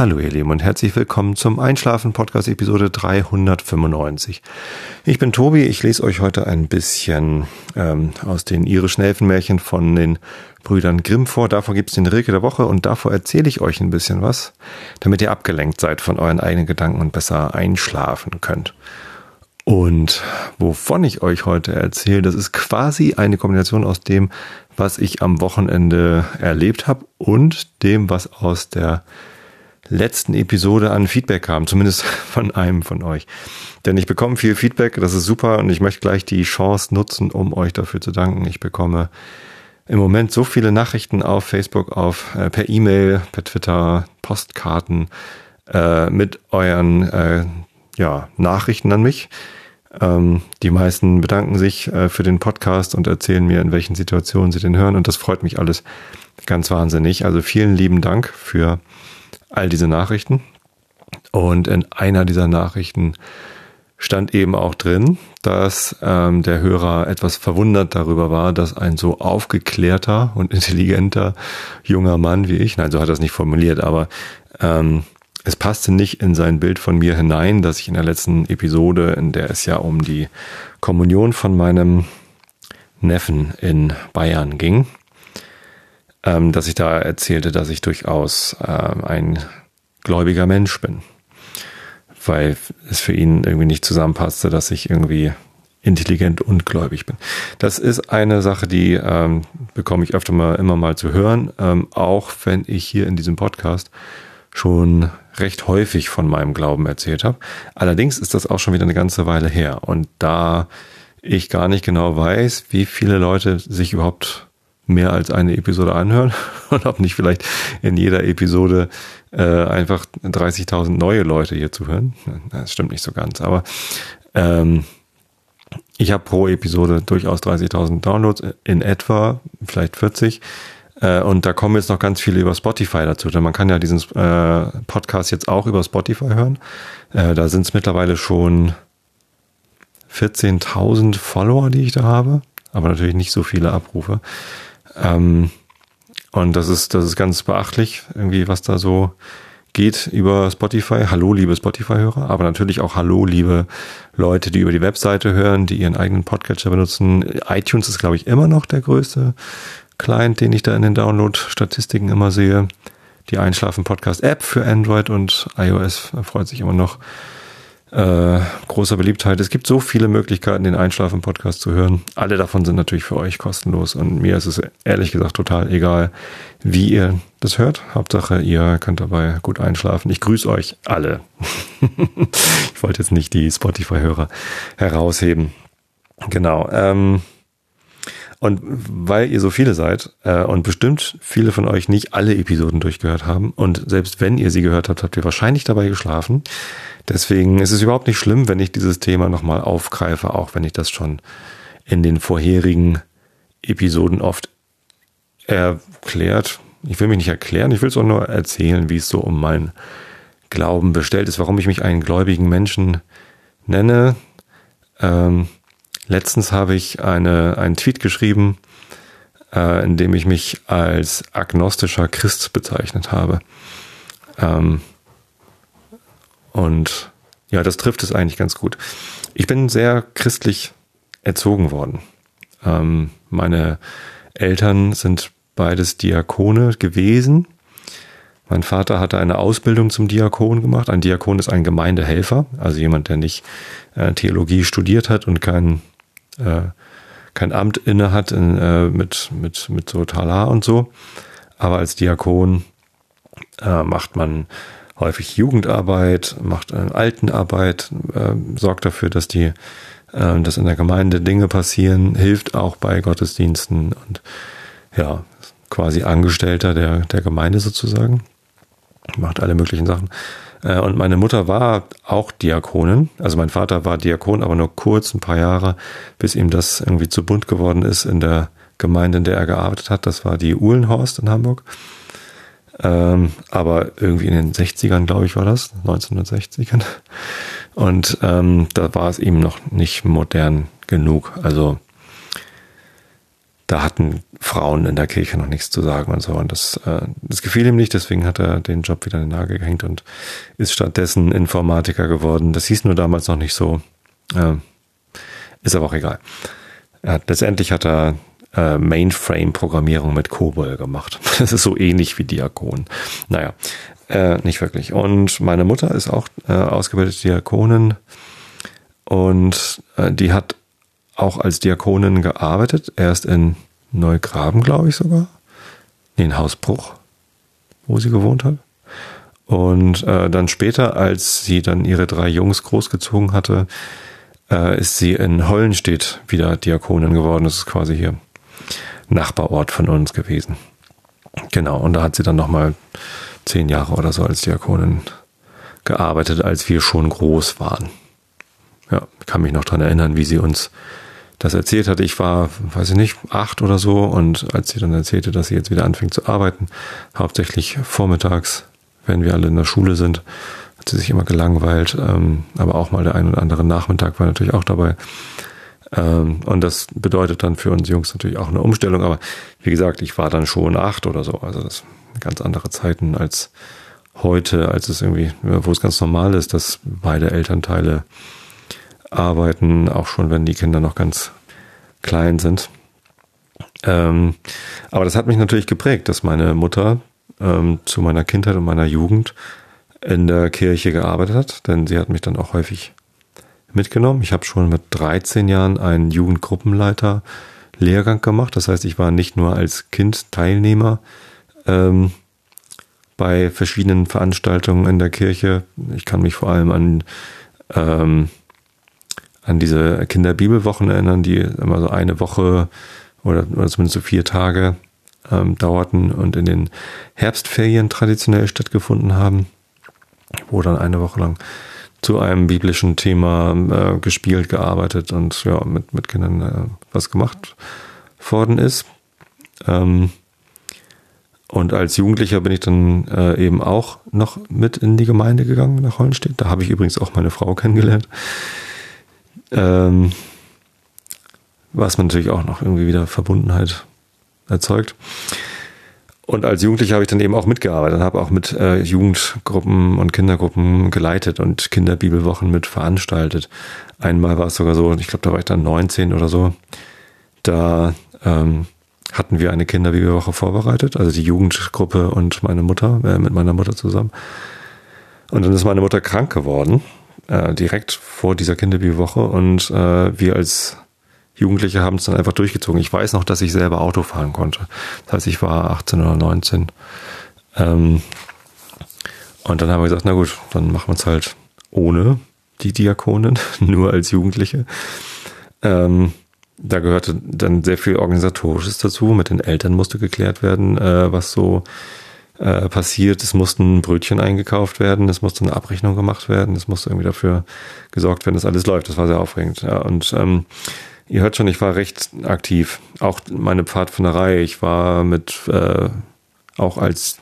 Hallo ihr Lieben und herzlich willkommen zum Einschlafen-Podcast Episode 395. Ich bin Tobi, ich lese euch heute ein bisschen aus den irischen Elfenmärchen von den Brüdern Grimm vor. Davor gibt es den Rilke der Woche und davor erzähle ich euch ein bisschen was, damit ihr abgelenkt seid von euren eigenen Gedanken und besser einschlafen könnt. Und wovon ich euch heute erzähle, das ist quasi eine Kombination aus dem, was ich am Wochenende erlebt habe und dem, was aus der letzten Episode an Feedback kam, zumindest von einem von euch. Denn ich bekomme viel Feedback, das ist super und ich möchte gleich die Chance nutzen, um euch dafür zu danken. Ich bekomme im Moment so viele Nachrichten auf Facebook, per E-Mail, per Twitter, Postkarten mit euren Nachrichten an mich. Die meisten bedanken sich für den Podcast und erzählen mir, in welchen Situationen sie den hören und das freut mich alles ganz wahnsinnig. Also vielen lieben Dank für all diese Nachrichten. Und in einer dieser Nachrichten stand eben auch drin, dass der Hörer etwas verwundert darüber war, dass ein so aufgeklärter und intelligenter junger Mann wie ich, nein, so hat er es nicht formuliert, aber es passte nicht in sein Bild von mir hinein, dass ich in der letzten Episode, in der es ja um die Kommunion von meinem Neffen in Bayern ging, dass ich da erzählte, dass ich durchaus ein gläubiger Mensch bin, weil es für ihn irgendwie nicht zusammenpasste, dass ich irgendwie intelligent und gläubig bin. Das ist eine Sache, die bekomme ich immer mal zu hören, auch wenn ich hier in diesem Podcast schon recht häufig von meinem Glauben erzählt habe. Allerdings ist das auch schon wieder eine ganze Weile her und da ich gar nicht genau weiß, wie viele Leute sich überhaupt mehr als eine Episode anhören und ob nicht vielleicht in jeder Episode einfach 30.000 neue Leute hier zuhören. Das stimmt nicht so ganz, aber ich habe pro Episode durchaus 30.000 Downloads, in etwa, vielleicht 40. Und da kommen jetzt noch ganz viele über Spotify dazu, denn man kann ja diesen Podcast jetzt auch über Spotify hören. Da sind es mittlerweile schon 14.000 Follower, die ich da habe, aber natürlich nicht so viele Abrufe. Und das ist ganz beachtlich, irgendwie, was da so geht über Spotify. Hallo, liebe Spotify-Hörer, aber natürlich auch hallo, liebe Leute, die über die Webseite hören, die ihren eigenen Podcatcher benutzen. iTunes ist, glaube ich, immer noch der größte Client, den ich da in den Download-Statistiken immer sehe. Die Einschlafen-Podcast-App für Android und iOS freut sich immer noch großer Beliebtheit. Es gibt so viele Möglichkeiten, den Einschlafen-Podcast zu hören. Alle davon sind natürlich für euch kostenlos und mir ist es ehrlich gesagt total egal, wie ihr das hört. Hauptsache, ihr könnt dabei gut einschlafen. Ich grüße euch alle. Ich wollte jetzt nicht die Spotify-Hörer herausheben. Genau. Und weil ihr so viele seid und bestimmt viele von euch nicht alle Episoden durchgehört haben und selbst wenn ihr sie gehört habt, habt ihr wahrscheinlich dabei geschlafen. Deswegen ist es überhaupt nicht schlimm, wenn ich dieses Thema nochmal aufgreife, auch wenn ich das schon in den vorherigen Episoden oft erklärt. Ich will mich nicht erklären, ich will es auch nur erzählen, wie es so um meinen Glauben bestellt ist, warum ich mich einen gläubigen Menschen nenne. Letztens habe ich einen Tweet geschrieben, in dem ich mich als agnostischer Christ bezeichnet habe. Und ja, das trifft es eigentlich ganz gut. Ich bin sehr christlich erzogen worden. Meine Eltern sind beides Diakone gewesen. Mein Vater hatte eine Ausbildung zum Diakon gemacht. Ein Diakon ist ein Gemeindehelfer, also jemand, der nicht Theologie studiert hat und kein Amt inne hat mit so Talar und so. Aber als Diakon macht man häufig Jugendarbeit, macht Altenarbeit, sorgt dafür, dass dass in der Gemeinde Dinge passieren, hilft auch bei Gottesdiensten und ja, quasi Angestellter der Gemeinde sozusagen, macht alle möglichen Sachen. Und meine Mutter war auch Diakonin, also mein Vater war Diakon, aber nur kurz, ein paar Jahre, bis ihm das irgendwie zu bunt geworden ist in der Gemeinde, in der er gearbeitet hat. Das war die Uhlenhorst in Hamburg. Aber irgendwie in den 60ern, glaube ich, war das, 1960ern. Und da war es ihm noch nicht modern genug. Also da hatten Frauen in der Kirche noch nichts zu sagen und so. Und das gefiel ihm nicht, deswegen hat er den Job wieder in den Nagel gehängt und ist stattdessen Informatiker geworden. Das hieß nur damals noch nicht so. Ist aber auch egal. Letztendlich hat er Mainframe-Programmierung mit COBOL gemacht. Das ist so ähnlich wie Diakon. Naja, nicht wirklich. Und meine Mutter ist auch ausgebildete Diakonin und die hat auch als Diakonin gearbeitet. Erst in Neugraben, glaube ich sogar. Nee, in Hausbruch, wo sie gewohnt hat. Und dann später, als sie dann ihre 3 Jungs großgezogen hatte, ist sie in Hollenstedt wieder Diakonin geworden. Das ist quasi hier Nachbarort von uns gewesen. Genau, und da hat sie dann nochmal 10 Jahre oder so als Diakonin gearbeitet, als wir schon groß waren. Ja, ich kann mich noch dran erinnern, wie sie uns das erzählt hat. Ich war, weiß ich nicht, 8 oder so, und als sie dann erzählte, dass sie jetzt wieder anfängt zu arbeiten, hauptsächlich vormittags, wenn wir alle in der Schule sind, hat sie sich immer gelangweilt, aber auch mal der ein oder andere Nachmittag war natürlich auch dabei. Und das bedeutet dann für uns Jungs natürlich auch eine Umstellung, aber wie gesagt, ich war dann schon 8 oder so, also das sind ganz andere Zeiten als heute, als es irgendwie, wo es ganz normal ist, dass beide Elternteile arbeiten, auch schon wenn die Kinder noch ganz klein sind. Aber das hat mich natürlich geprägt, dass meine Mutter zu meiner Kindheit und meiner Jugend in der Kirche gearbeitet hat, denn sie hat mich dann auch häufig mitgenommen. Ich habe schon mit 13 Jahren einen Jugendgruppenleiter-Lehrgang gemacht. Das heißt, ich war nicht nur als Kind Teilnehmer bei verschiedenen Veranstaltungen in der Kirche. Ich kann mich vor allem an diese Kinderbibelwochen erinnern, die immer so eine Woche oder zumindest so 4 Tage dauerten und in den Herbstferien traditionell stattgefunden haben, wo dann eine Woche lang zu einem biblischen Thema gespielt, gearbeitet und ja, mit Kindern was gemacht worden ist. Und als Jugendlicher bin ich dann eben auch noch mit in die Gemeinde gegangen nach Hollenstedt. Da habe ich übrigens auch meine Frau kennengelernt. Was man natürlich auch noch irgendwie wieder Verbundenheit erzeugt. Und als Jugendlicher habe ich dann eben auch mitgearbeitet und habe auch mit Jugendgruppen und Kindergruppen geleitet und Kinderbibelwochen mit veranstaltet. Einmal war es sogar so, ich glaube, da war ich dann 19 oder so, da hatten wir eine Kinderbibelwoche vorbereitet, also die Jugendgruppe und meine Mutter, mit meiner Mutter zusammen. Und dann ist meine Mutter krank geworden, direkt vor dieser Kinderbibelwoche, und wir als Jugendliche haben es dann einfach durchgezogen. Ich weiß noch, dass ich selber Auto fahren konnte. Das heißt, ich war 18 oder 19. Und dann haben wir gesagt, na gut, dann machen wir es halt ohne die Diakonin, nur als Jugendliche. Da gehörte dann sehr viel Organisatorisches dazu. Mit den Eltern musste geklärt werden, was so passiert. Es mussten Brötchen eingekauft werden, es musste eine Abrechnung gemacht werden, es musste irgendwie dafür gesorgt werden, dass alles läuft. Das war sehr aufregend. Ja, und ihr hört schon, ich war recht aktiv. Auch meine Pfadfinderei. Ich war auch als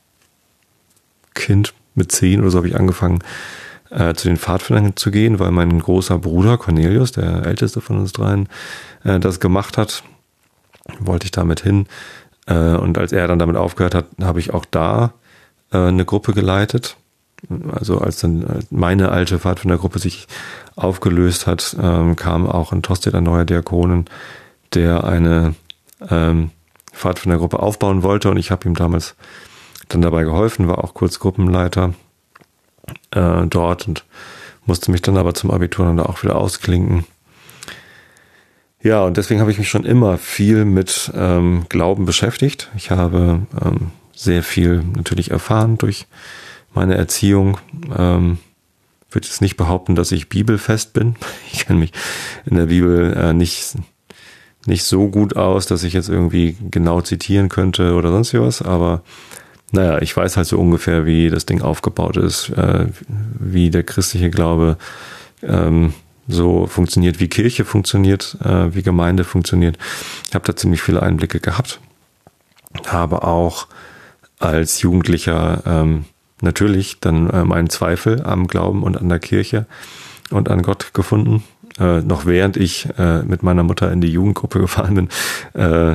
Kind mit 10 oder so habe ich angefangen, zu den Pfadfindern zu gehen, weil mein großer Bruder Cornelius, der älteste von uns dreien, das gemacht hat. Wollte ich damit hin. Und als er dann damit aufgehört hat, habe ich auch da eine Gruppe geleitet. Also als dann meine alte Pfadfindergruppe sich aufgelöst hat, kam auch in Tostedt ein neuer Diakonin, der eine Pfadfindergruppe aufbauen wollte, und ich habe ihm damals dann dabei geholfen, war auch kurz Gruppenleiter dort und musste mich dann aber zum Abitur dann da auch wieder ausklinken. Ja, und deswegen habe ich mich schon immer viel mit Glauben beschäftigt. Ich habe sehr viel natürlich erfahren durch meine Erziehung. Würde jetzt nicht behaupten, dass ich bibelfest bin. Ich kenne mich in der Bibel nicht so gut aus, dass ich jetzt irgendwie genau zitieren könnte oder sonst was, aber naja, ich weiß halt so ungefähr, wie das Ding aufgebaut ist, wie der christliche Glaube so funktioniert, wie Kirche funktioniert, wie Gemeinde funktioniert. Ich habe da ziemlich viele Einblicke gehabt, habe auch als Jugendlicher natürlich dann meinen Zweifel am Glauben und an der Kirche und an Gott gefunden. noch während ich mit meiner Mutter in die Jugendgruppe gefahren bin,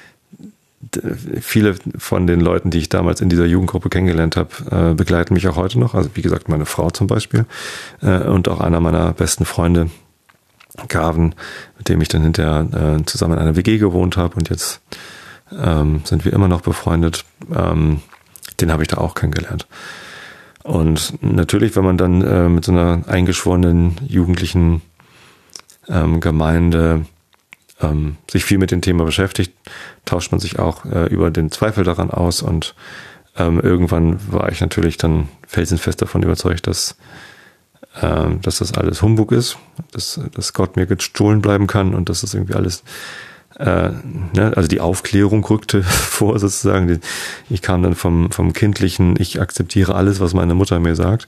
viele von den Leuten, die ich damals in dieser Jugendgruppe kennengelernt habe, begleiten mich auch heute noch. Also wie gesagt, meine Frau zum Beispiel und auch einer meiner besten Freunde, Carven, mit dem ich dann hinterher zusammen in einer WG gewohnt habe und jetzt sind wir immer noch befreundet. Den habe ich da auch kennengelernt. Und natürlich, wenn man dann mit so einer eingeschworenen jugendlichen Gemeinde sich viel mit dem Thema beschäftigt, tauscht man sich auch über den Zweifel daran aus und irgendwann war ich natürlich dann felsenfest davon überzeugt, dass das alles Humbug ist, dass Gott mir gestohlen bleiben kann und dass das irgendwie alles, also die Aufklärung rückte vor sozusagen. Ich kam dann vom kindlichen, ich akzeptiere alles, was meine Mutter mir sagt,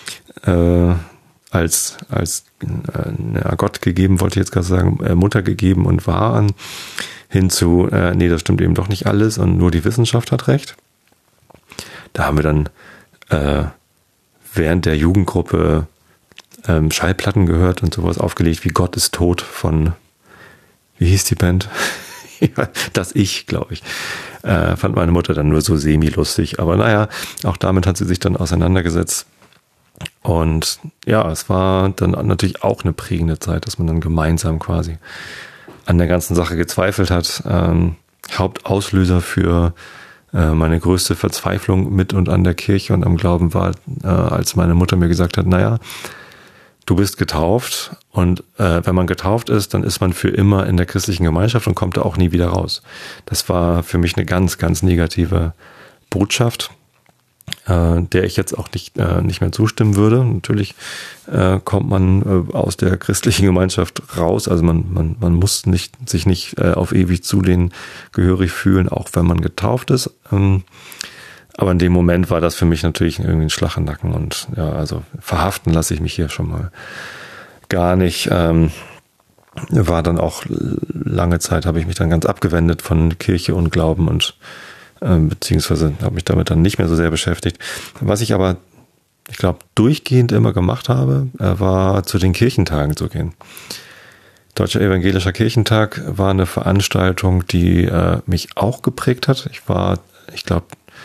als Gott gegeben, wollte ich jetzt gerade sagen, Mutter gegeben und wahr an, hin zu, nee, das stimmt eben doch nicht alles und nur die Wissenschaft hat recht. Da haben wir dann während der Jugendgruppe Schallplatten gehört und sowas aufgelegt wie Gott ist tot von, wie hieß die Band? Das glaube ich. Fand meine Mutter dann nur so semi-lustig. Aber naja, auch damit hat sie sich dann auseinandergesetzt. Und ja, es war dann natürlich auch eine prägende Zeit, dass man dann gemeinsam quasi an der ganzen Sache gezweifelt hat. Hauptauslöser für meine größte Verzweiflung mit und an der Kirche und am Glauben war, als meine Mutter mir gesagt hat, naja, du bist getauft und wenn man getauft ist, dann ist man für immer in der christlichen Gemeinschaft und kommt da auch nie wieder raus. Das war für mich eine ganz, ganz negative Botschaft, der ich jetzt auch nicht mehr zustimmen würde. Natürlich kommt man aus der christlichen Gemeinschaft raus, also man muss sich nicht auf ewig zu denen gehörig fühlen, auch wenn man getauft ist. Aber in dem Moment war das für mich natürlich irgendwie ein Schlag im Nacken und ja, also verhaften lasse ich mich hier schon mal gar nicht. War dann auch lange Zeit, habe ich mich dann ganz abgewendet von Kirche und Glauben und beziehungsweise habe mich damit dann nicht mehr so sehr beschäftigt. Was ich aber, ich glaube, durchgehend immer gemacht habe, war zu den Kirchentagen zu gehen. Deutscher Evangelischer Kirchentag war eine Veranstaltung, die mich auch geprägt hat. Ich glaube,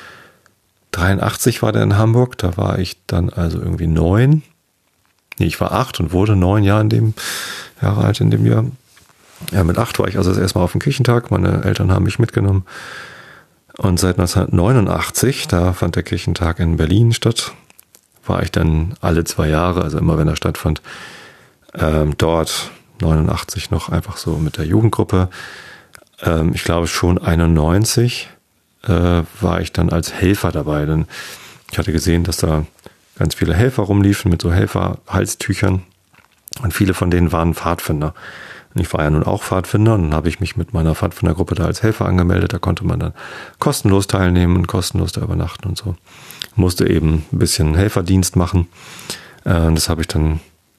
83 war der in Hamburg, da war ich dann also irgendwie 9. Nee, ich war 8 und wurde 9 Jahre alt in dem Jahr. Ja, mit 8 war ich also das erste Mal auf dem Kirchentag. Meine Eltern haben mich mitgenommen. Und seit 1989, da fand der Kirchentag in Berlin statt, war ich dann alle 2 Jahre, also immer wenn er stattfand, dort 89 noch einfach so mit der Jugendgruppe. Ich glaube schon 91 war ich dann als Helfer dabei, denn ich hatte gesehen, dass da ganz viele Helfer rumliefen mit so Helferhalstüchern und viele von denen waren Pfadfinder. Und ich war ja nun auch Pfadfinder und dann habe ich mich mit meiner Pfadfindergruppe da als Helfer angemeldet. Da konnte man dann kostenlos teilnehmen und kostenlos da übernachten und so. Musste eben ein bisschen Helferdienst machen. Das habe ich dann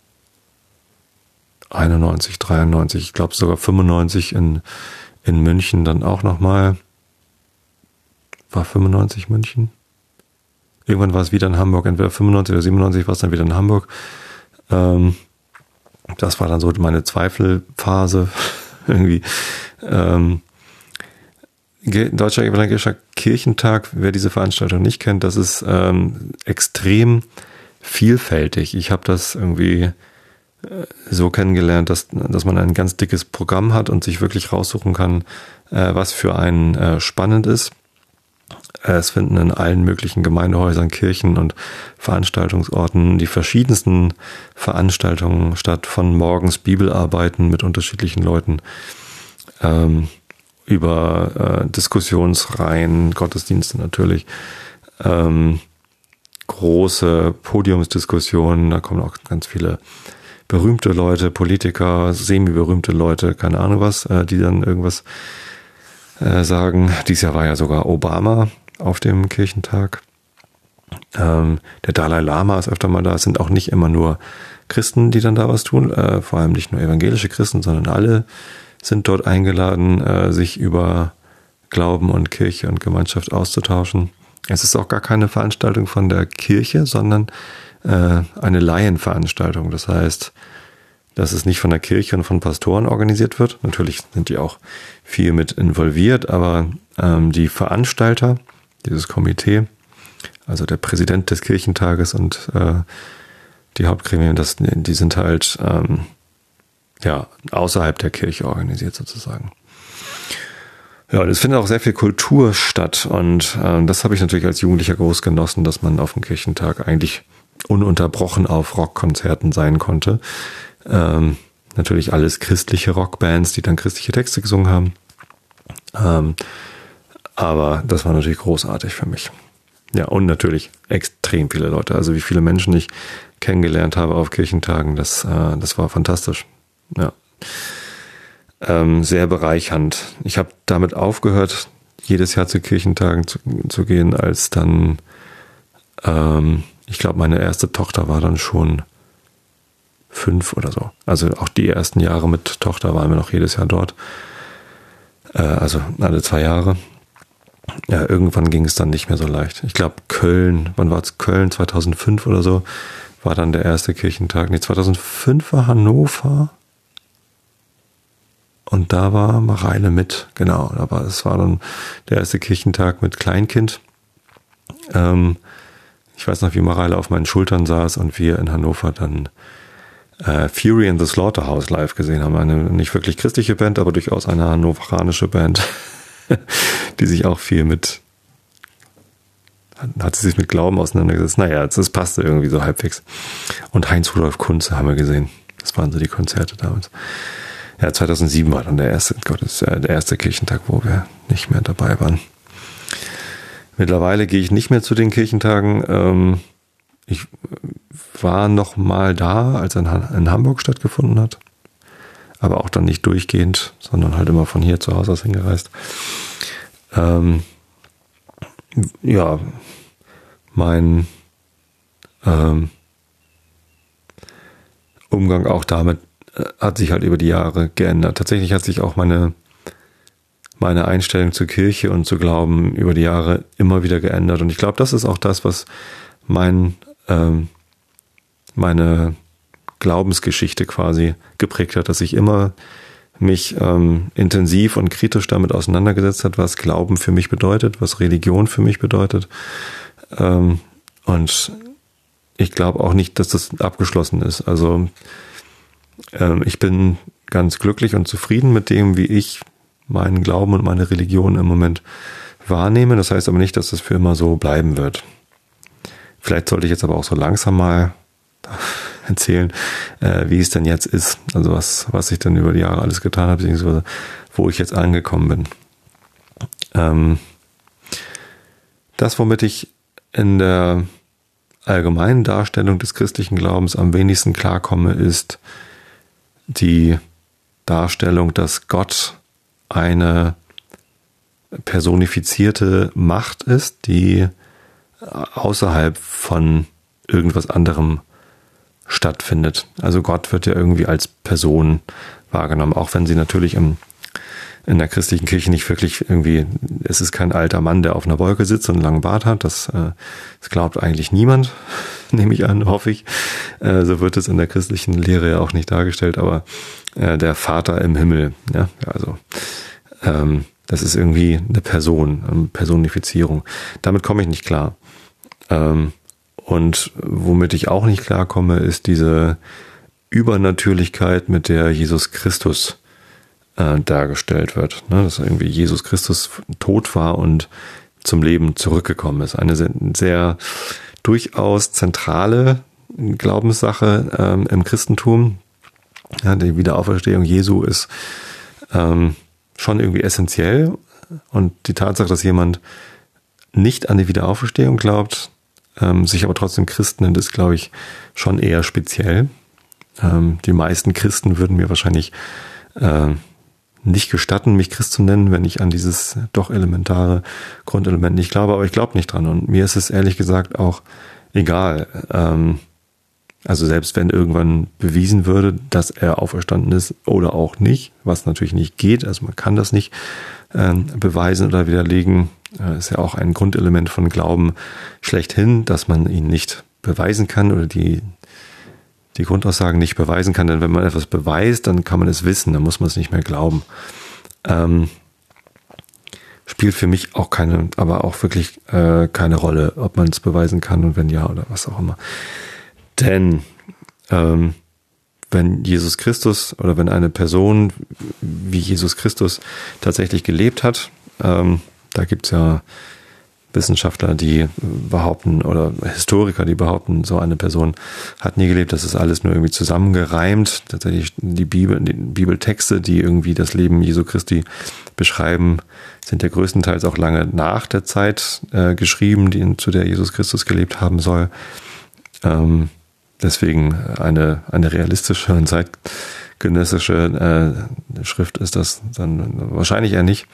91, 93, ich glaube sogar 95 in München dann auch nochmal. War 95 München? Irgendwann war es wieder in Hamburg, entweder 95 oder 97 war es dann wieder in Hamburg. Das war dann so meine Zweifelphase irgendwie. Deutscher Evangelischer Kirchentag, wer diese Veranstaltung nicht kennt, das ist extrem vielfältig. Ich habe das irgendwie so kennengelernt, dass man ein ganz dickes Programm hat und sich wirklich raussuchen kann, was für einen spannend ist. Es finden in allen möglichen Gemeindehäusern, Kirchen und Veranstaltungsorten die verschiedensten Veranstaltungen statt, von morgens Bibelarbeiten mit unterschiedlichen Leuten, über Diskussionsreihen, Gottesdienste natürlich, große Podiumsdiskussionen, da kommen auch ganz viele berühmte Leute, Politiker, semi-berühmte Leute, keine Ahnung was, die dann irgendwas sagen. Dieses Jahr war ja sogar Obama auf dem Kirchentag. Der Dalai Lama ist öfter mal da. Es sind auch nicht immer nur Christen, die dann da was tun, vor allem nicht nur evangelische Christen, sondern alle sind dort eingeladen, sich über Glauben und Kirche und Gemeinschaft auszutauschen. Es ist auch gar keine Veranstaltung von der Kirche, sondern eine Laienveranstaltung. Das heißt, dass es nicht von der Kirche und von Pastoren organisiert wird. Natürlich sind die auch viel mit involviert, aber die Veranstalter, dieses Komitee, also der Präsident des Kirchentages und die Hauptgremien, die sind halt außerhalb der Kirche organisiert sozusagen. Ja, und es findet auch sehr viel Kultur statt und das habe ich natürlich als Jugendlicher groß genossen, dass man auf dem Kirchentag eigentlich ununterbrochen auf Rockkonzerten sein konnte. Natürlich alles christliche Rockbands, die dann christliche Texte gesungen haben. Aber das war natürlich großartig für mich. Ja, und natürlich extrem viele Leute. Also wie viele Menschen ich kennengelernt habe auf Kirchentagen, das war fantastisch. Ja. Sehr bereichernd. Ich habe damit aufgehört, jedes Jahr zu Kirchentagen zu gehen, als dann, ich glaube, meine erste Tochter war dann schon 5 oder so. Also auch die ersten Jahre mit Tochter waren wir noch jedes Jahr dort. Also alle 2 Jahre. Ja, irgendwann ging es dann nicht mehr so leicht. Ich glaube Köln, wann war es? Köln 2005 oder so, war dann der erste Kirchentag. Nee, 2005 war Hannover. Und da war Mareile mit, genau. Es war dann der erste Kirchentag mit Kleinkind. Ich weiß noch, wie Mareile auf meinen Schultern saß und wir in Hannover dann Fury in the Slaughterhouse live gesehen haben. Eine nicht wirklich christliche Band, aber durchaus eine hannoveranische Band, die sich auch viel hat sie sich mit Glauben auseinandergesetzt. Naja, das passte irgendwie so halbwegs. Und Heinz-Rudolf Kunze haben wir gesehen. Das waren so die Konzerte damals. Ja, 2007 war dann der erste Kirchentag, wo wir nicht mehr dabei waren. Mittlerweile gehe ich nicht mehr zu den Kirchentagen. Ich war noch mal da, als er in Hamburg stattgefunden hat. Aber auch dann nicht durchgehend, sondern halt immer von hier zu Hause aus hingereist. Mein Umgang auch damit hat sich halt über die Jahre geändert. Tatsächlich hat sich auch meine Einstellung zur Kirche und zu Glauben über die Jahre immer wieder geändert. Und ich glaube, das ist auch das, was meine Glaubensgeschichte quasi geprägt hat, dass ich immer mich intensiv und kritisch damit auseinandergesetzt hat, was Glauben für mich bedeutet, was Religion für mich bedeutet. Und ich glaube auch nicht, dass das abgeschlossen ist. Also ich bin ganz glücklich und zufrieden mit dem, wie ich meinen Glauben und meine Religion im Moment wahrnehme. Das heißt aber nicht, dass das für immer so bleiben wird. Vielleicht sollte ich jetzt aber auch so langsam mal erzählen, wie es denn jetzt ist. Also was ich dann über die Jahre alles getan habe, beziehungsweise wo ich jetzt angekommen bin. Das, womit ich in der allgemeinen Darstellung des christlichen Glaubens am wenigsten klarkomme, ist die Darstellung, dass Gott eine personifizierte Macht ist, die außerhalb von irgendwas anderem stattfindet. Also Gott wird ja irgendwie als Person wahrgenommen, auch wenn sie natürlich in der christlichen Kirche nicht wirklich irgendwie, es ist kein alter Mann, der auf einer Wolke sitzt und einen langen Bart hat. Das glaubt eigentlich niemand, nehme ich an, hoffe ich. So wird es in der christlichen Lehre ja auch nicht dargestellt, aber der Vater im Himmel, ja, also das ist irgendwie eine Person, eine Personifizierung. Damit komme ich nicht klar. Und womit ich auch nicht klarkomme, ist diese Übernatürlichkeit, mit der Jesus Christus dargestellt wird. Dass irgendwie Jesus Christus tot war und zum Leben zurückgekommen ist. Eine sehr durchaus zentrale Glaubenssache im Christentum. Ja, die Wiederauferstehung Jesu ist schon irgendwie essentiell. Und die Tatsache, dass jemand nicht an die Wiederauferstehung glaubt, sich aber trotzdem Christ nennt, ist, glaube ich, schon eher speziell. Die meisten Christen würden mir wahrscheinlich nicht gestatten, mich Christ zu nennen, wenn ich an dieses doch elementare Grundelement nicht glaube, aber ich glaube nicht dran. Und mir ist es ehrlich gesagt auch egal. Also selbst wenn irgendwann bewiesen würde, dass er auferstanden ist oder auch nicht, was natürlich nicht geht, also man kann das nicht beweisen oder widerlegen, ist ja auch ein Grundelement von Glauben schlechthin, dass man ihn nicht beweisen kann oder die die Grundaussagen nicht beweisen kann, denn wenn man etwas beweist, dann kann man es wissen, dann muss man es nicht mehr glauben. Spielt für mich auch aber auch wirklich keine Rolle, ob man es beweisen kann und wenn ja oder was auch immer. Denn wenn Jesus Christus oder wenn eine Person wie Jesus Christus tatsächlich gelebt hat, da gibt es ja Wissenschaftler, die behaupten, oder Historiker, die behaupten, so eine Person hat nie gelebt, das ist alles nur irgendwie zusammengereimt. Tatsächlich die Bibeltexte, die irgendwie das Leben Jesu Christi beschreiben, sind ja größtenteils auch lange nach der Zeit geschrieben, zu der Jesus Christus gelebt haben soll. Deswegen eine realistische und zeitgenössische Schrift ist das dann wahrscheinlich eher nicht.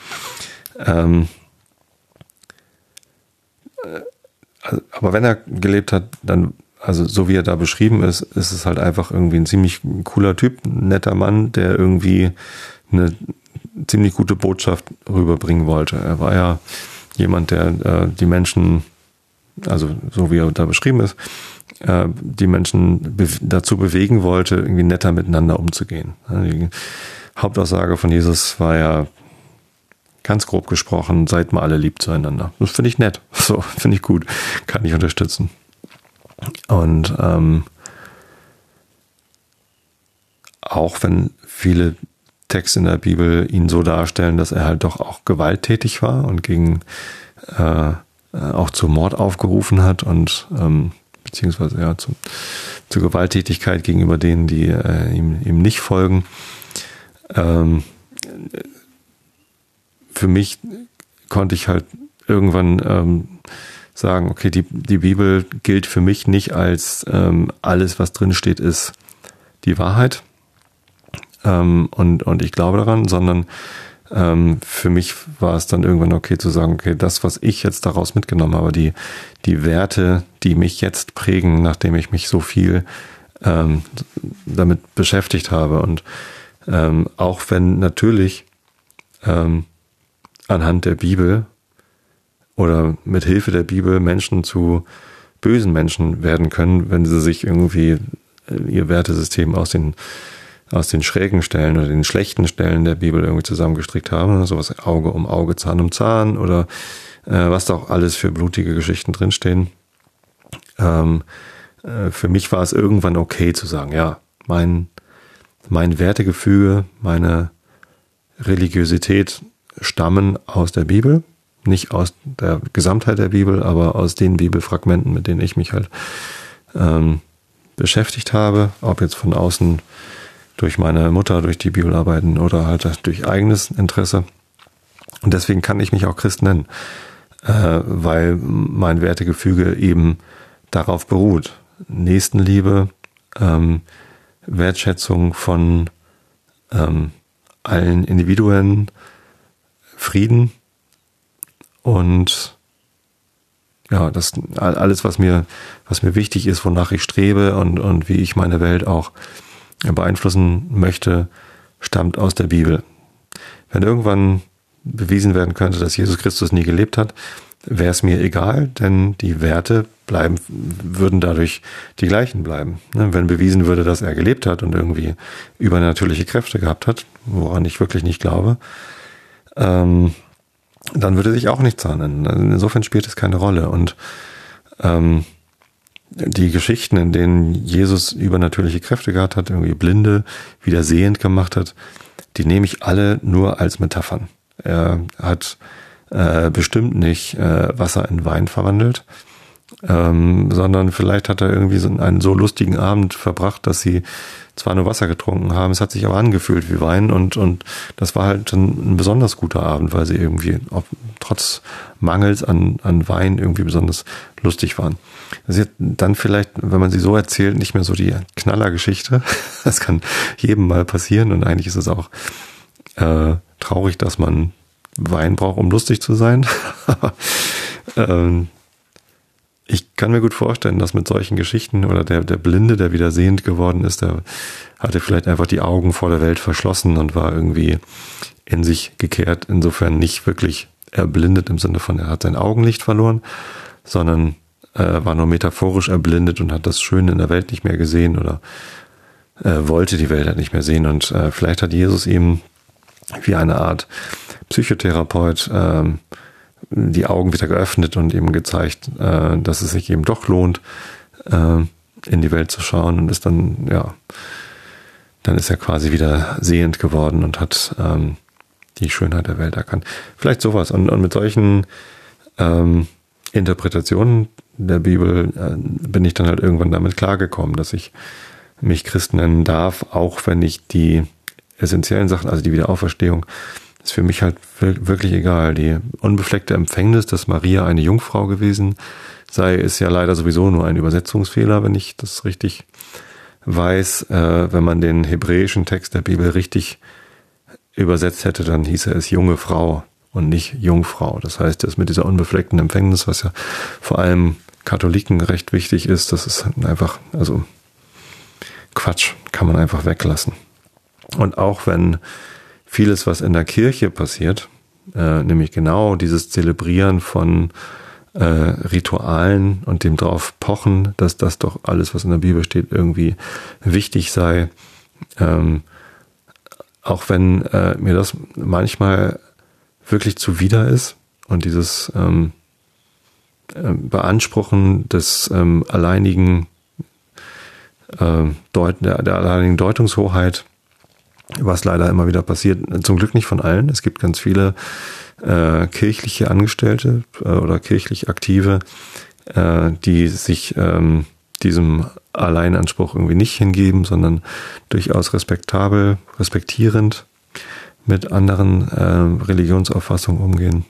Aber wenn er gelebt hat, dann, also so wie er da beschrieben ist, ist es halt einfach irgendwie ein ziemlich cooler Typ, ein netter Mann, der irgendwie eine ziemlich gute Botschaft rüberbringen wollte. Er war ja jemand, der die Menschen, also so wie er da beschrieben ist, die Menschen dazu bewegen wollte, irgendwie netter miteinander umzugehen. Die Hauptaussage von Jesus war ja, ganz grob gesprochen, seid mal alle lieb zueinander. Das finde ich nett. So, finde ich gut. Kann ich unterstützen. Und auch wenn viele Texte in der Bibel ihn so darstellen, dass er halt doch auch gewalttätig war und auch zu Mord aufgerufen hat und beziehungsweise ja zur Gewalttätigkeit gegenüber denen, die ihm nicht folgen. Für mich konnte ich halt irgendwann sagen, okay, die Bibel gilt für mich nicht als alles, was drin steht, ist die Wahrheit und ich glaube daran, sondern für mich war es dann irgendwann okay zu sagen, okay, das, was ich jetzt daraus mitgenommen habe, die Werte, die mich jetzt prägen, nachdem ich mich so viel damit beschäftigt habe und auch wenn natürlich anhand der Bibel oder mit Hilfe der Bibel Menschen zu bösen Menschen werden können, wenn sie sich irgendwie ihr Wertesystem aus den schrägen Stellen oder den schlechten Stellen der Bibel irgendwie zusammengestrickt haben, sowas Auge um Auge, Zahn um Zahn oder was da auch alles für blutige Geschichten drinstehen. Für mich war es irgendwann okay zu sagen, ja, mein Wertegefüge, meine Religiosität stammen aus der Bibel, nicht aus der Gesamtheit der Bibel, aber aus den Bibelfragmenten, mit denen ich mich halt beschäftigt habe, ob jetzt von außen durch meine Mutter, durch die Bibelarbeiten oder halt durch eigenes Interesse. Und deswegen kann ich mich auch Christ nennen, weil mein Wertegefüge eben darauf beruht. Nächstenliebe, Wertschätzung von allen Individuen, Frieden und ja, das alles, was mir wichtig ist, wonach ich strebe und wie ich meine Welt auch beeinflussen möchte, stammt aus der Bibel. Wenn irgendwann bewiesen werden könnte, dass Jesus Christus nie gelebt hat, wäre es mir egal, denn die Werte würden dadurch die gleichen bleiben. Wenn bewiesen würde, dass er gelebt hat und irgendwie übernatürliche Kräfte gehabt hat, woran ich wirklich nicht glaube, dann würde sich auch nichts ändern. Insofern spielt es keine Rolle. Und die Geschichten, in denen Jesus übernatürliche Kräfte gehabt hat, irgendwie Blinde wieder sehend gemacht hat, die nehme ich alle nur als Metaphern. Er hat bestimmt nicht Wasser in Wein verwandelt, sondern vielleicht hat er irgendwie einen so lustigen Abend verbracht, dass sie zwar nur Wasser getrunken haben, es hat sich aber angefühlt wie Wein und das war halt ein besonders guter Abend, weil sie irgendwie trotz Mangels an Wein irgendwie besonders lustig waren. Das ist jetzt dann vielleicht, wenn man sie so erzählt, nicht mehr so die Knallergeschichte. Das kann jedem mal passieren und eigentlich ist es auch traurig, dass man Wein braucht, um lustig zu sein. Ich kann mir gut vorstellen, dass mit solchen Geschichten oder der Blinde, der wieder sehend geworden ist, der hatte vielleicht einfach die Augen vor der Welt verschlossen und war irgendwie in sich gekehrt. Insofern nicht wirklich erblindet im Sinne von, er hat sein Augenlicht verloren, sondern war nur metaphorisch erblindet und hat das Schöne in der Welt nicht mehr gesehen oder wollte die Welt halt nicht mehr sehen. Und vielleicht hat Jesus ihm wie eine Art Psychotherapeut die Augen wieder geöffnet und ihm gezeigt, dass es sich eben doch lohnt, in die Welt zu schauen, und ist dann, dann ist er quasi wieder sehend geworden und hat die Schönheit der Welt erkannt. Vielleicht sowas. Und mit solchen Interpretationen der Bibel bin ich dann halt irgendwann damit klargekommen, dass ich mich Christ nennen darf, auch wenn ich die essentiellen Sachen, also die Wiederauferstehung, ist für mich halt wirklich egal. Die unbefleckte Empfängnis, dass Maria eine Jungfrau gewesen sei, ist ja leider sowieso nur ein Übersetzungsfehler, wenn ich das richtig weiß. Wenn man den hebräischen Text der Bibel richtig übersetzt hätte, dann hieße es junge Frau und nicht Jungfrau. Das heißt, das mit dieser unbefleckten Empfängnis, was ja vor allem Katholiken recht wichtig ist, das ist einfach, also Quatsch, kann man einfach weglassen. Und auch wenn vieles, was in der Kirche passiert, nämlich genau dieses Zelebrieren von Ritualen und dem drauf pochen, dass das doch alles, was in der Bibel steht, irgendwie wichtig sei, auch wenn mir das manchmal wirklich zuwider ist und dieses Beanspruchen des alleinigen der alleinigen Deutungshoheit, was leider immer wieder passiert, zum Glück nicht von allen. Es gibt ganz viele kirchliche Angestellte oder kirchlich Aktive, die sich diesem Alleinanspruch irgendwie nicht hingeben, sondern durchaus respektierend mit anderen Religionsauffassungen umgehen.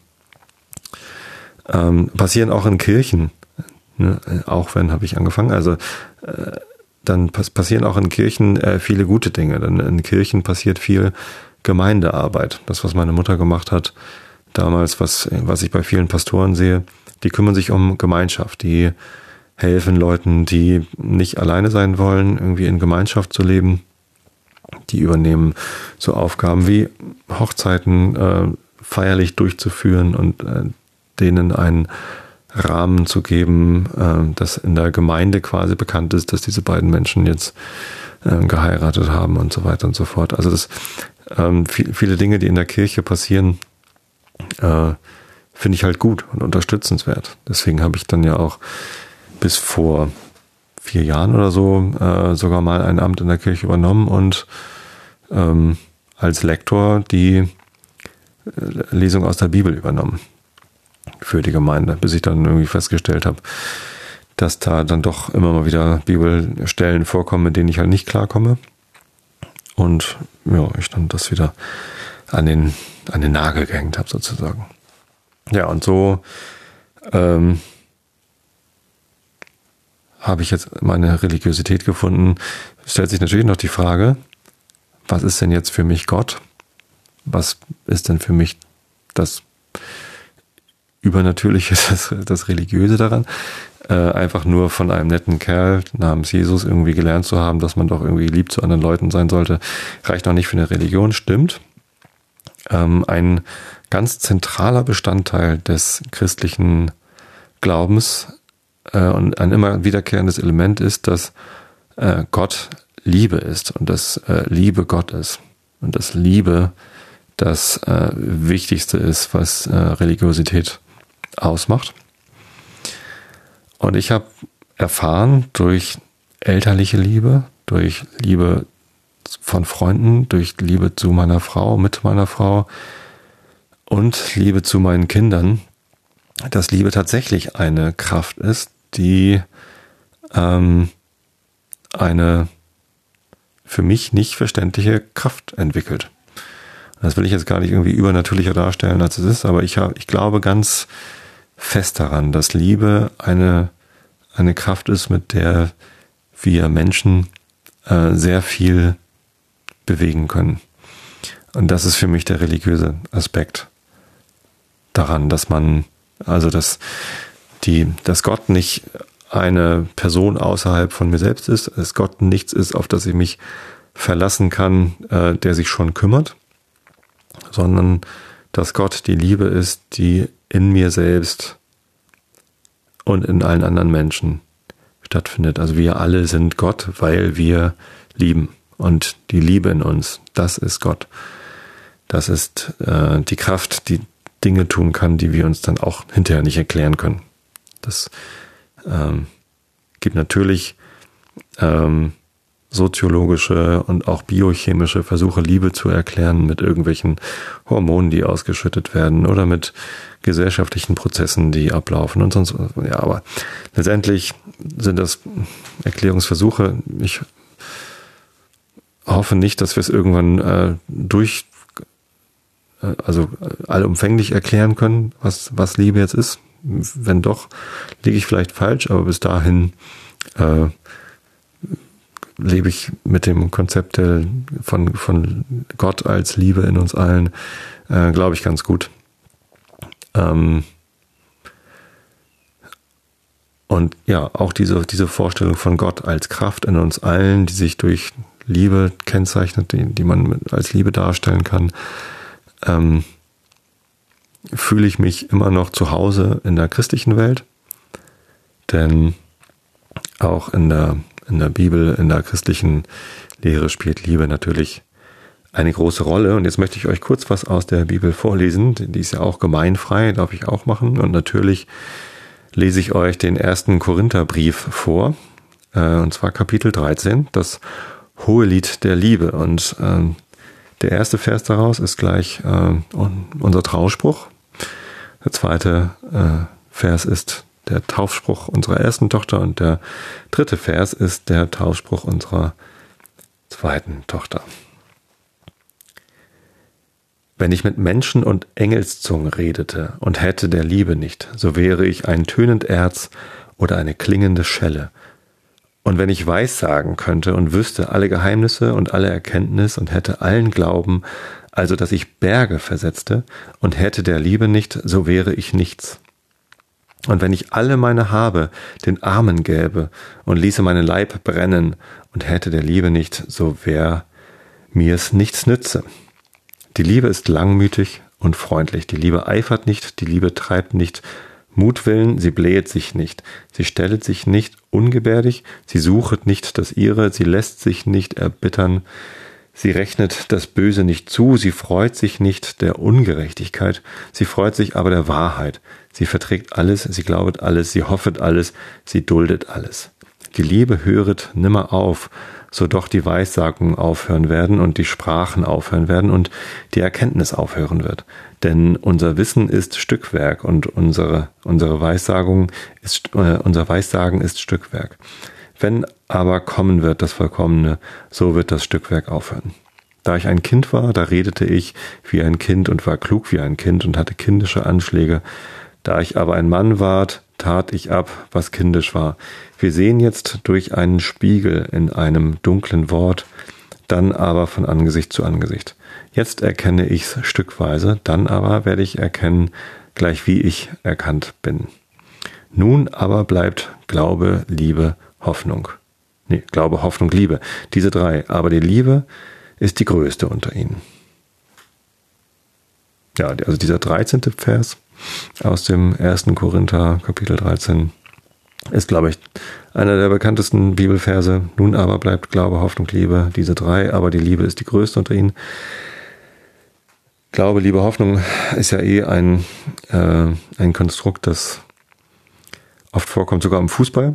Passieren auch in Kirchen, ne? Auch wenn, habe ich angefangen, also dann passieren auch in Kirchen viele gute Dinge. Denn in Kirchen passiert viel Gemeindearbeit. Das, was meine Mutter gemacht hat damals, was ich bei vielen Pastoren sehe, die kümmern sich um Gemeinschaft. Die helfen Leuten, die nicht alleine sein wollen, irgendwie in Gemeinschaft zu leben. Die übernehmen so Aufgaben wie Hochzeiten feierlich durchzuführen und denen einen Rahmen zu geben, dass in der Gemeinde quasi bekannt ist, dass diese beiden Menschen jetzt geheiratet haben und so weiter und so fort. Also das viele Dinge, die in der Kirche passieren, finde ich halt gut und unterstützenswert. Deswegen habe ich dann ja auch bis vor 4 Jahren oder so sogar mal ein Amt in der Kirche übernommen und als Lektor die Lesung aus der Bibel übernommen für die Gemeinde, bis ich dann irgendwie festgestellt habe, dass da dann doch immer mal wieder Bibelstellen vorkommen, mit denen ich halt nicht klarkomme. Und ja, ich dann das wieder an den Nagel gehängt habe sozusagen. Ja, und so habe ich jetzt meine Religiosität gefunden. Stellt sich natürlich noch die Frage, was ist denn jetzt für mich Gott? Was ist denn für mich das Übernatürliche, das Religiöse daran? Einfach nur von einem netten Kerl namens Jesus irgendwie gelernt zu haben, dass man doch irgendwie lieb zu anderen Leuten sein sollte, reicht noch nicht für eine Religion, stimmt. Ein ganz zentraler Bestandteil des christlichen Glaubens und ein immer wiederkehrendes Element ist, dass Gott Liebe ist und dass Liebe Gott ist und dass Liebe das Wichtigste ist, was Religiosität ausmacht. Und ich habe erfahren durch elterliche Liebe, durch Liebe von Freunden, durch Liebe zu meiner Frau, mit meiner Frau und Liebe zu meinen Kindern, dass Liebe tatsächlich eine Kraft ist, die eine für mich nicht verständliche Kraft entwickelt. Das will ich jetzt gar nicht irgendwie übernatürlicher darstellen, als es ist, aber ich glaube ganz fest daran, dass Liebe eine Kraft ist, mit der wir Menschen sehr viel bewegen können. Und das ist für mich der religiöse Aspekt daran, dass Gott nicht eine Person außerhalb von mir selbst ist, dass Gott nichts ist, auf das ich mich verlassen kann, der sich schon kümmert, sondern dass Gott die Liebe ist, die in mir selbst und in allen anderen Menschen stattfindet. Also wir alle sind Gott, weil wir lieben. Und die Liebe in uns, das ist Gott. Das ist die Kraft, die Dinge tun kann, die wir uns dann auch hinterher nicht erklären können. Das gibt natürlich soziologische und auch biochemische Versuche, Liebe zu erklären mit irgendwelchen Hormonen, die ausgeschüttet werden oder mit gesellschaftlichen Prozessen, die ablaufen und sonst. Ja, aber letztendlich sind das Erklärungsversuche. Ich hoffe nicht, dass wir es irgendwann allumfänglich erklären können, was Liebe jetzt ist. Wenn doch, liege ich vielleicht falsch, aber bis dahin lebe ich mit dem Konzept von Gott als Liebe in uns allen, glaube ich, ganz gut. Und ja, auch diese Vorstellung von Gott als Kraft in uns allen, die sich durch Liebe kennzeichnet, die man als Liebe darstellen kann, fühle ich mich immer noch zu Hause in der christlichen Welt. Denn auch in der Bibel, in der christlichen Lehre spielt Liebe natürlich eine große Rolle. Und jetzt möchte ich euch kurz was aus der Bibel vorlesen. Die ist ja auch gemeinfrei, darf ich auch machen. Und natürlich lese ich euch den 1. Korintherbrief vor. Und zwar Kapitel 13, das Hohelied der Liebe. Und der erste Vers daraus ist gleich unser Trauspruch. Der zweite Vers ist der Taufspruch unserer ersten Tochter und der dritte Vers ist der Taufspruch unserer zweiten Tochter. Wenn ich mit Menschen und Engelszungen redete und hätte der Liebe nicht, so wäre ich ein tönend Erz oder eine klingende Schelle. Und wenn ich Weissagen könnte und wüsste alle Geheimnisse und alle Erkenntnis und hätte allen Glauben, also dass ich Berge versetzte und hätte der Liebe nicht, so wäre ich nichts. Und wenn ich alle meine Habe den Armen gäbe und ließe meinen Leib brennen und hätte der Liebe nicht, so wär mir es nichts nütze. Die Liebe ist langmütig und freundlich. Die Liebe eifert nicht, die Liebe treibt nicht Mutwillen, sie blähet sich nicht. Sie stellet sich nicht ungebärdig, sie suchet nicht das Ihre, sie lässt sich nicht erbittern. Sie rechnet das Böse nicht zu, sie freut sich nicht der Ungerechtigkeit, sie freut sich aber der Wahrheit. Sie verträgt alles, sie glaubet alles, sie hoffet alles, sie duldet alles. Die Liebe höret nimmer auf, so doch die Weissagungen aufhören werden und die Sprachen aufhören werden und die Erkenntnis aufhören wird. Denn unser Wissen ist Stückwerk und unser Weissagen ist Stückwerk. Wenn aber kommen wird das Vollkommene, so wird das Stückwerk aufhören. Da ich ein Kind war, da redete ich wie ein Kind und war klug wie ein Kind und hatte kindische Anschläge. Da ich aber ein Mann ward, tat ich ab, was kindisch war. Wir sehen jetzt durch einen Spiegel in einem dunklen Wort, dann aber von Angesicht zu Angesicht. Jetzt erkenne ich's stückweise, dann aber werde ich erkennen, gleich wie ich erkannt bin. Nun aber bleibt Glaube, Liebe, Hoffnung. Glaube, Hoffnung, Liebe. Diese drei. Aber die Liebe ist die größte unter ihnen. Ja, also dieser 13. Vers aus dem 1. Korinther, Kapitel 13, ist, glaube ich, einer der bekanntesten Bibelverse. Nun aber bleibt Glaube, Hoffnung, Liebe. Diese drei. Aber die Liebe ist die größte unter ihnen. Glaube, Liebe, Hoffnung ist ja ein Konstrukt, das oft vorkommt, sogar im Fußball.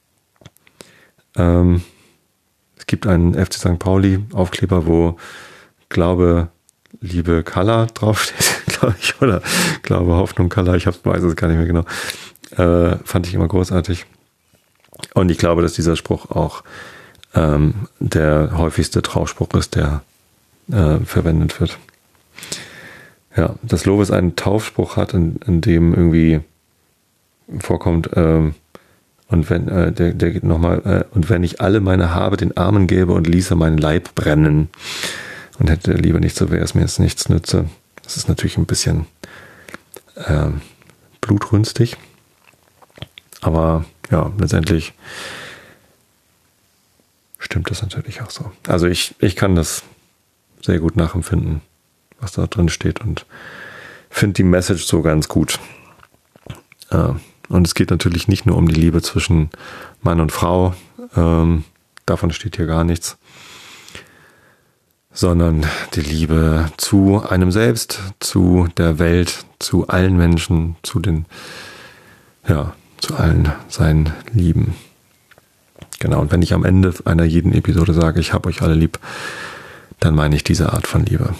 Es gibt einen FC St. Pauli Aufkleber, wo Glaube, Liebe, Color draufsteht, glaube ich, oder Glaube, Hoffnung, Color, weiß es gar nicht mehr genau. Fand ich immer großartig. Und ich glaube, dass dieser Spruch auch der häufigste Trauspruch ist, der verwendet wird. Ja, dass Lovis einen Taufspruch hat, in dem irgendwie vorkommt, und wenn der geht nochmal, und wenn ich alle meine Habe den Armen gäbe und ließe meinen Leib brennen und hätte der Liebe nicht, so wäre es mir jetzt nichts nütze. Das ist natürlich ein bisschen blutrünstig, aber ja, letztendlich stimmt das natürlich auch so. Also ich kann das sehr gut nachempfinden, was da drin steht, und finde die Message so ganz gut. Und es geht natürlich nicht nur um die Liebe zwischen Mann und Frau, davon steht hier gar nichts, sondern die Liebe zu einem selbst, zu der Welt, zu allen Menschen, zu allen seinen Lieben. Genau, und wenn ich am Ende einer jeden Episode sage, ich habe euch alle lieb, dann meine ich diese Art von Liebe.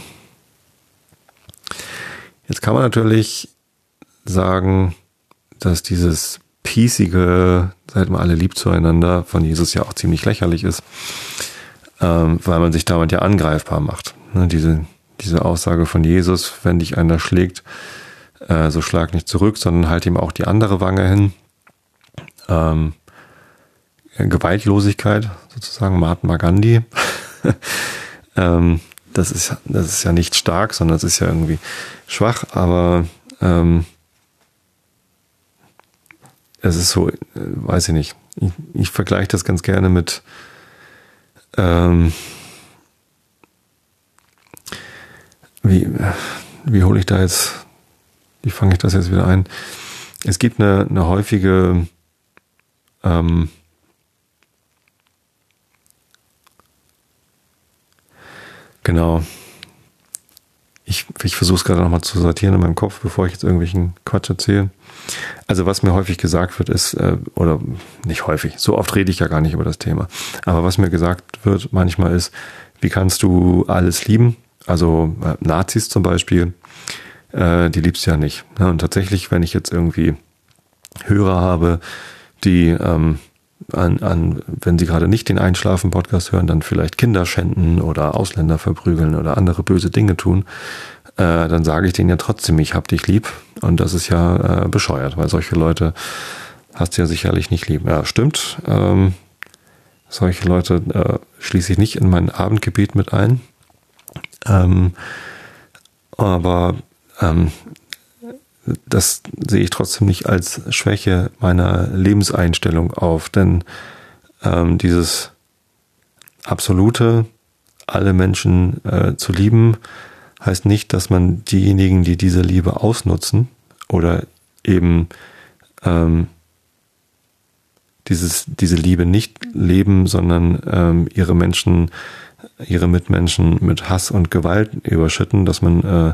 Jetzt kann man natürlich sagen, dass dieses piecige, seid mal alle lieb zueinander, von Jesus ja auch ziemlich lächerlich ist, weil man sich damit ja angreifbar macht. Diese Aussage von Jesus, wenn dich einer schlägt, so schlag nicht zurück, sondern halt ihm auch die andere Wange hin. Gewaltlosigkeit sozusagen, Mahatma Gandhi. Das ist ja nicht stark, sondern es ist ja irgendwie schwach, aber es ist so, weiß ich nicht. Ich vergleiche das ganz gerne mit wie hole ich da jetzt, wie fange ich das jetzt wieder ein? Es gibt eine häufige genau. Ich versuche es gerade nochmal zu sortieren in meinem Kopf, bevor ich jetzt irgendwelchen Quatsch erzähle. Also was mir häufig gesagt wird ist, oder nicht häufig, so oft rede ich ja gar nicht über das Thema, aber was mir gesagt wird manchmal ist, wie kannst du alles lieben? Also Nazis zum Beispiel, die liebst du ja nicht. Und tatsächlich, wenn ich jetzt irgendwie Hörer habe, die wenn sie gerade nicht den Einschlafen-Podcast hören, dann vielleicht Kinder schänden oder Ausländer verprügeln oder andere böse Dinge tun, dann sage ich denen ja trotzdem, ich hab dich lieb. Und das ist ja bescheuert, weil solche Leute hast du ja sicherlich nicht lieb. Ja, stimmt. Solche Leute schließe ich nicht in mein Abendgebet mit ein. Aber das sehe ich trotzdem nicht als Schwäche meiner Lebenseinstellung auf, denn dieses absolute, alle Menschen zu lieben, heißt nicht, dass man diejenigen, die diese Liebe ausnutzen oder eben diese Liebe nicht leben, sondern ihre Mitmenschen mit Hass und Gewalt überschütten, dass man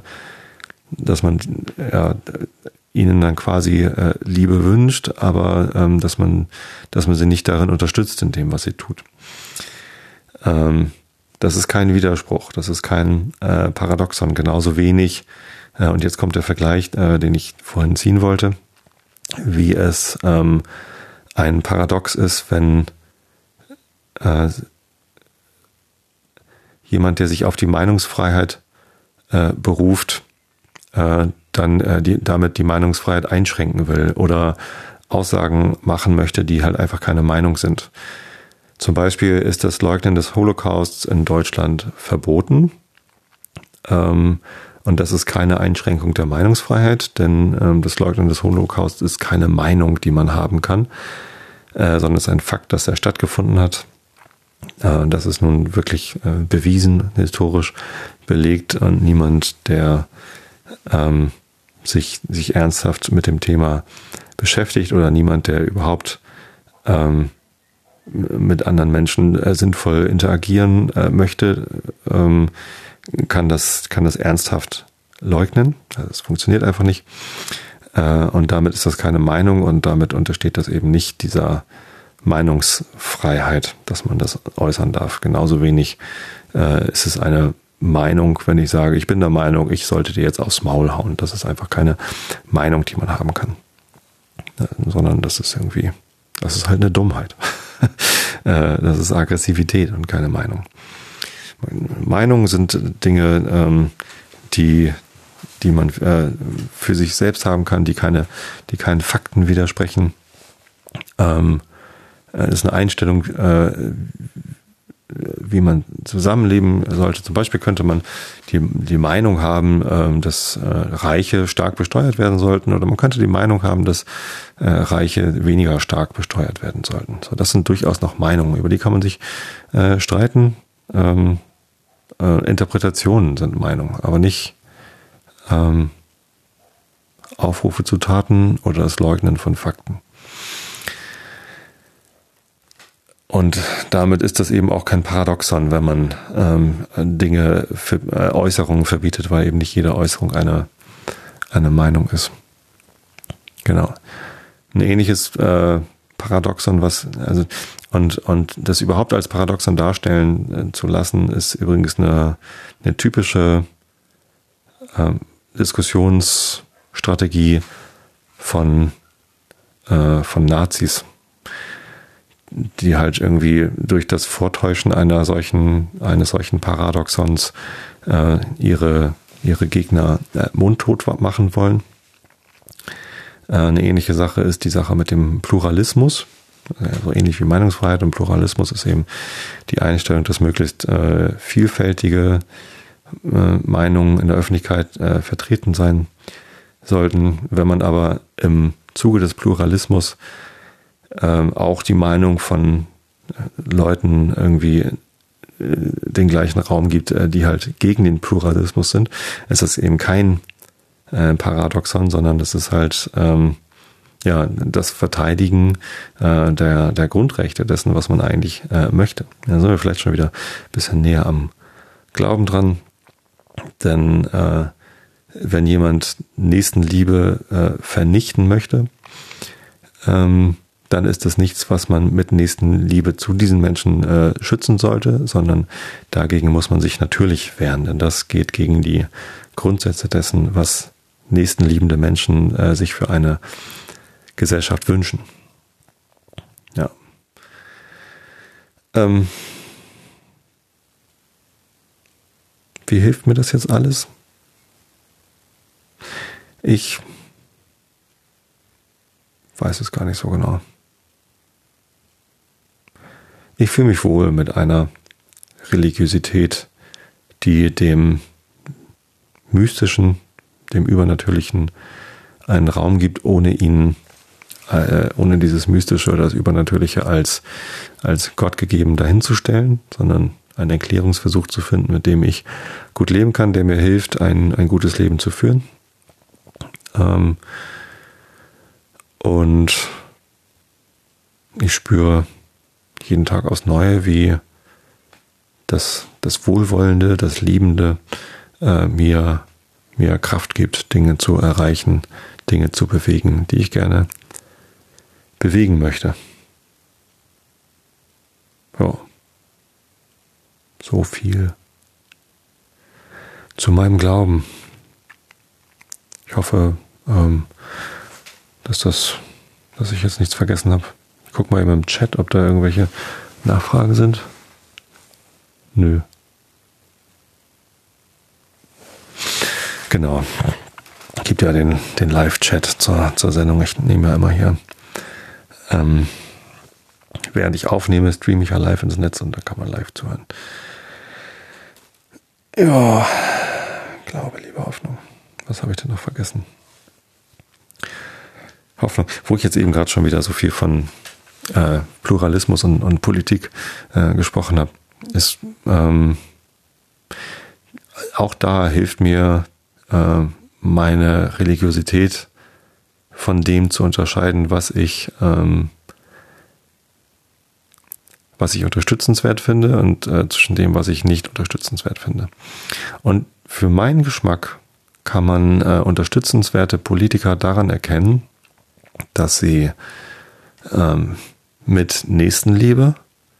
ihnen dann quasi Liebe wünscht, aber dass man sie nicht darin unterstützt in dem, was sie tut. Das ist kein Widerspruch, das ist kein Paradoxon, genauso wenig, und jetzt kommt der Vergleich, den ich vorhin ziehen wollte, wie es ein Paradox ist, wenn jemand, der sich auf die Meinungsfreiheit beruft, dann damit die Meinungsfreiheit einschränken will oder Aussagen machen möchte, die halt einfach keine Meinung sind. Zum Beispiel ist das Leugnen des Holocausts in Deutschland verboten. Und das ist keine Einschränkung der Meinungsfreiheit, denn das Leugnen des Holocausts ist keine Meinung, die man haben kann, sondern es ist ein Fakt, dass er stattgefunden hat. Das ist nun wirklich bewiesen, historisch belegt, und niemand, der sich ernsthaft mit dem Thema beschäftigt oder niemand, der überhaupt mit anderen Menschen sinnvoll interagieren möchte, kann das ernsthaft leugnen. Also es funktioniert einfach nicht. Und damit ist das keine Meinung und damit untersteht das eben nicht dieser Meinungsfreiheit, dass man das äußern darf. Genauso wenig ist es eine Meinung, wenn ich sage, ich bin der Meinung, ich sollte dir jetzt aufs Maul hauen. Das ist einfach keine Meinung, die man haben kann. Sondern das ist halt eine Dummheit. Das ist Aggressivität und keine Meinung. Meinungen sind Dinge, die man für sich selbst haben kann, die keinen Fakten widersprechen. Das ist eine Einstellung, wie man zusammenleben sollte. Zum Beispiel könnte man die Meinung haben, dass Reiche stark besteuert werden sollten, oder man könnte die Meinung haben, dass Reiche weniger stark besteuert werden sollten. So, das sind durchaus noch Meinungen, über die kann man sich streiten. Interpretationen sind Meinungen, aber nicht Aufrufe zu Taten oder das Leugnen von Fakten. Und damit ist das eben auch kein Paradoxon, wenn man Äußerungen verbietet, weil eben nicht jede Äußerung eine Meinung ist. Genau. Ein ähnliches Paradoxon, und das überhaupt als Paradoxon darstellen zu lassen, ist übrigens eine typische Diskussionsstrategie von Nazis, die halt irgendwie durch das Vortäuschen eines solchen Paradoxons ihre Gegner mundtot machen wollen. Eine ähnliche Sache ist die Sache mit dem Pluralismus. So ähnlich wie Meinungsfreiheit und Pluralismus ist eben die Einstellung, dass möglichst vielfältige Meinungen in der Öffentlichkeit vertreten sein sollten. Wenn man aber im Zuge des Pluralismus auch die Meinung von Leuten irgendwie den gleichen Raum gibt, die halt gegen den Pluralismus sind, ist das eben kein Paradoxon, sondern das ist halt das Verteidigen der Grundrechte dessen, was man eigentlich möchte. Da sind wir vielleicht schon wieder ein bisschen näher am Glauben dran, denn wenn jemand Nächstenliebe vernichten möchte, dann ist das nichts, was man mit Nächstenliebe zu diesen Menschen schützen sollte, sondern dagegen muss man sich natürlich wehren, denn das geht gegen die Grundsätze dessen, was nächstenliebende Menschen sich für eine Gesellschaft wünschen. Ja. Wie hilft mir das jetzt alles? Ich weiß es gar nicht so genau. Ich fühle mich wohl mit einer Religiosität, die dem Mystischen, dem Übernatürlichen einen Raum gibt, ohne dieses Mystische oder das Übernatürliche als Gott gegeben dahinzustellen, sondern einen Erklärungsversuch zu finden, mit dem ich gut leben kann, der mir hilft, ein gutes Leben zu führen. Und ich spüre jeden Tag aufs Neue, wie das Wohlwollende, das Liebende mir Kraft gibt, Dinge zu erreichen, Dinge zu bewegen, die ich gerne bewegen möchte. Ja. So viel zu meinem Glauben. Ich hoffe, dass ich jetzt nichts vergessen habe. Ich gucke mal eben im Chat, ob da irgendwelche Nachfragen sind. Nö. Genau. Es gibt ja den Live-Chat zur Sendung. Ich nehme ja immer hier. Während ich aufnehme, streame ich ja live ins Netz und da kann man live zuhören. Ja, Glaube, Liebe, Hoffnung. Was habe ich denn noch vergessen? Hoffnung, wo ich jetzt eben gerade schon wieder so viel von Pluralismus und Politik gesprochen habe, ist auch da hilft mir meine Religiosität von dem zu unterscheiden, was ich unterstützenswert finde und zwischen dem, was ich nicht unterstützenswert finde. Und für meinen Geschmack kann man unterstützenswerte Politiker daran erkennen, dass sie mit Nächstenliebe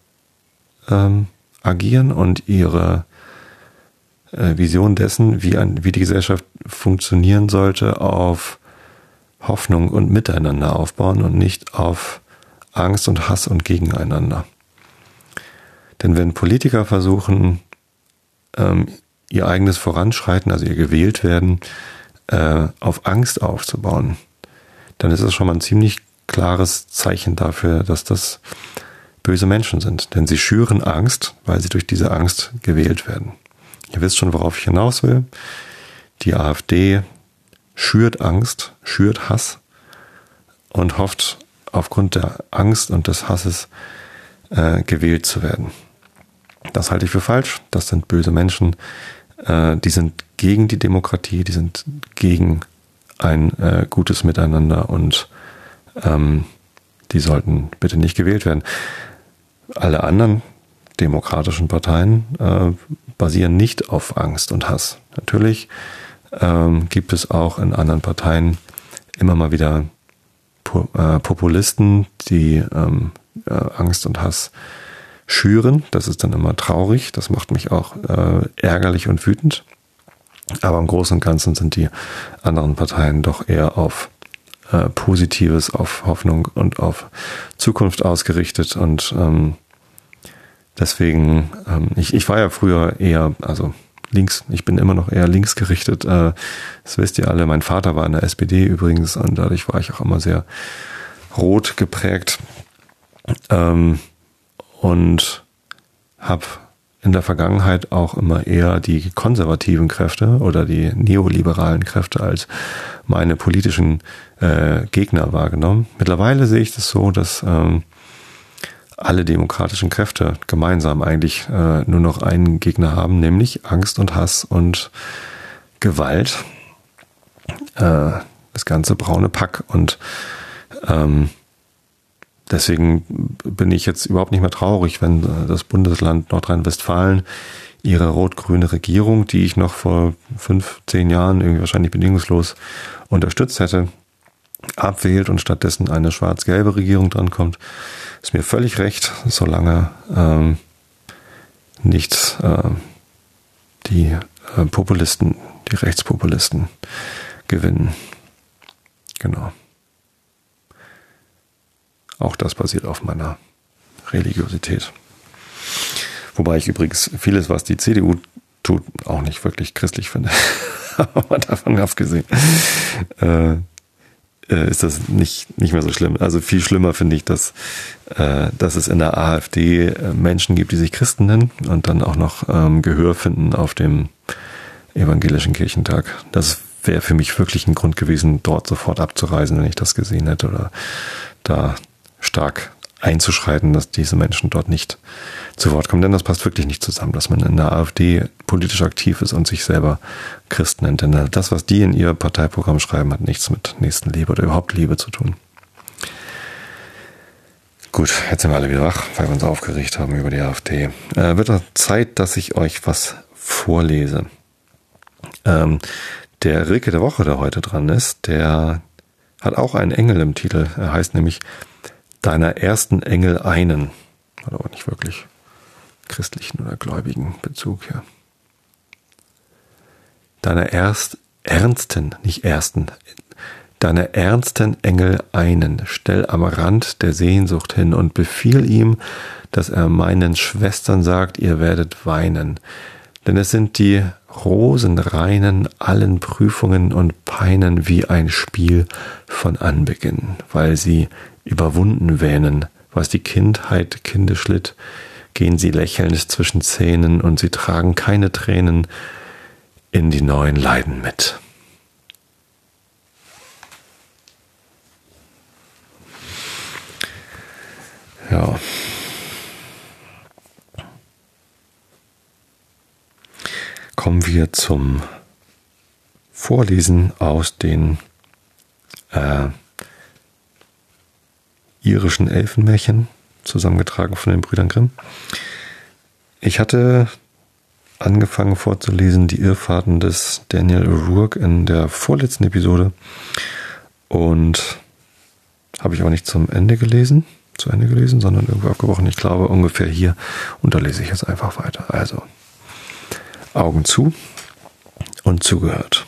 agieren und ihre Vision dessen, wie die Gesellschaft funktionieren sollte, auf Hoffnung und Miteinander aufbauen und nicht auf Angst und Hass und Gegeneinander. Denn wenn Politiker versuchen, ihr eigenes Voranschreiten, also ihr Gewähltwerden, auf Angst aufzubauen, dann ist das schon mal ein ziemlich klares Zeichen dafür, dass das böse Menschen sind. Denn sie schüren Angst, weil sie durch diese Angst gewählt werden. Ihr wisst schon, worauf ich hinaus will. Die AfD schürt Angst, schürt Hass und hofft aufgrund der Angst und des Hasses gewählt zu werden. Das halte ich für falsch. Das sind böse Menschen. Die sind gegen die Demokratie, die sind gegen ein gutes Miteinander und die sollten bitte nicht gewählt werden. Alle anderen demokratischen Parteien basieren nicht auf Angst und Hass. Natürlich gibt es auch in anderen Parteien immer mal wieder Populisten, die Angst und Hass schüren. Das ist dann immer traurig. Das macht mich auch ärgerlich und wütend. Aber im Großen und Ganzen sind die anderen Parteien doch eher auf Positives, auf Hoffnung und auf Zukunft ausgerichtet. Und deswegen, ich war ja früher eher, also links, ich bin immer noch eher links gerichtet. Das wisst ihr alle. Mein Vater war in der SPD übrigens und dadurch war ich auch immer sehr rot geprägt. Und habe in der Vergangenheit auch immer eher die konservativen Kräfte oder die neoliberalen Kräfte als meine politischen Gegner wahrgenommen. Mittlerweile sehe ich das so, dass alle demokratischen Kräfte gemeinsam eigentlich nur noch einen Gegner haben, nämlich Angst und Hass und Gewalt. Das ganze braune Pack. Und deswegen bin ich jetzt überhaupt nicht mehr traurig, wenn das Bundesland Nordrhein-Westfalen ihre rot-grüne Regierung, die ich noch vor 5-10 Jahren irgendwie wahrscheinlich bedingungslos unterstützt hätte, abwählt und stattdessen eine schwarz-gelbe Regierung drankommt. Ist mir völlig recht, solange nicht die Populisten, die Rechtspopulisten gewinnen. Genau. Auch das basiert auf meiner Religiosität. Wobei ich übrigens vieles, was die CDU tut, auch nicht wirklich christlich finde. Aber davon abgesehen ist das nicht mehr so schlimm. Also viel schlimmer finde ich, dass es in der AfD Menschen gibt, die sich Christen nennen und dann auch noch Gehör finden auf dem Evangelischen Kirchentag. Das wäre für mich wirklich ein Grund gewesen, dort sofort abzureisen, wenn ich das gesehen hätte oder da stark einzuschreiten, dass diese Menschen dort nicht zu Wort kommen. Denn das passt wirklich nicht zusammen, dass man in der AfD politisch aktiv ist und sich selber Christ nennt. Denn das, was die in ihr Parteiprogramm schreiben, hat nichts mit Nächstenliebe oder überhaupt Liebe zu tun. Gut, jetzt sind wir alle wieder wach, weil wir uns aufgeregt haben über die AfD. Wird doch Zeit, dass ich euch was vorlese. Der Rilke der Woche, der heute dran ist, der hat auch einen Engel im Titel. Er heißt nämlich Deiner ersten Engel einen. Hat aber nicht wirklich christlichen oder gläubigen Bezug hier. Deiner ernsten Engel einen, stell am Rand der Sehnsucht hin und befiehl ihm, dass er meinen Schwestern sagt, ihr werdet weinen. Denn es sind die Rosenreinen allen Prüfungen und Peinen wie ein Spiel von Anbeginn, weil sie überwunden wähnen, was die Kindheit kindisch litt, gehen sie lächelnd zwischen Zähnen und sie tragen keine Tränen in die neuen Leiden mit. Ja. Kommen wir zum Vorlesen aus den irischen Elfenmärchen, zusammengetragen von den Brüdern Grimm. Ich hatte angefangen vorzulesen die Irrfahrten des Daniel O'Rourke in der vorletzten Episode und habe ich aber nicht zu Ende gelesen, sondern irgendwo abgebrochen. Ich glaube ungefähr hier und da lese ich jetzt einfach weiter. Also Augen zu und zugehört.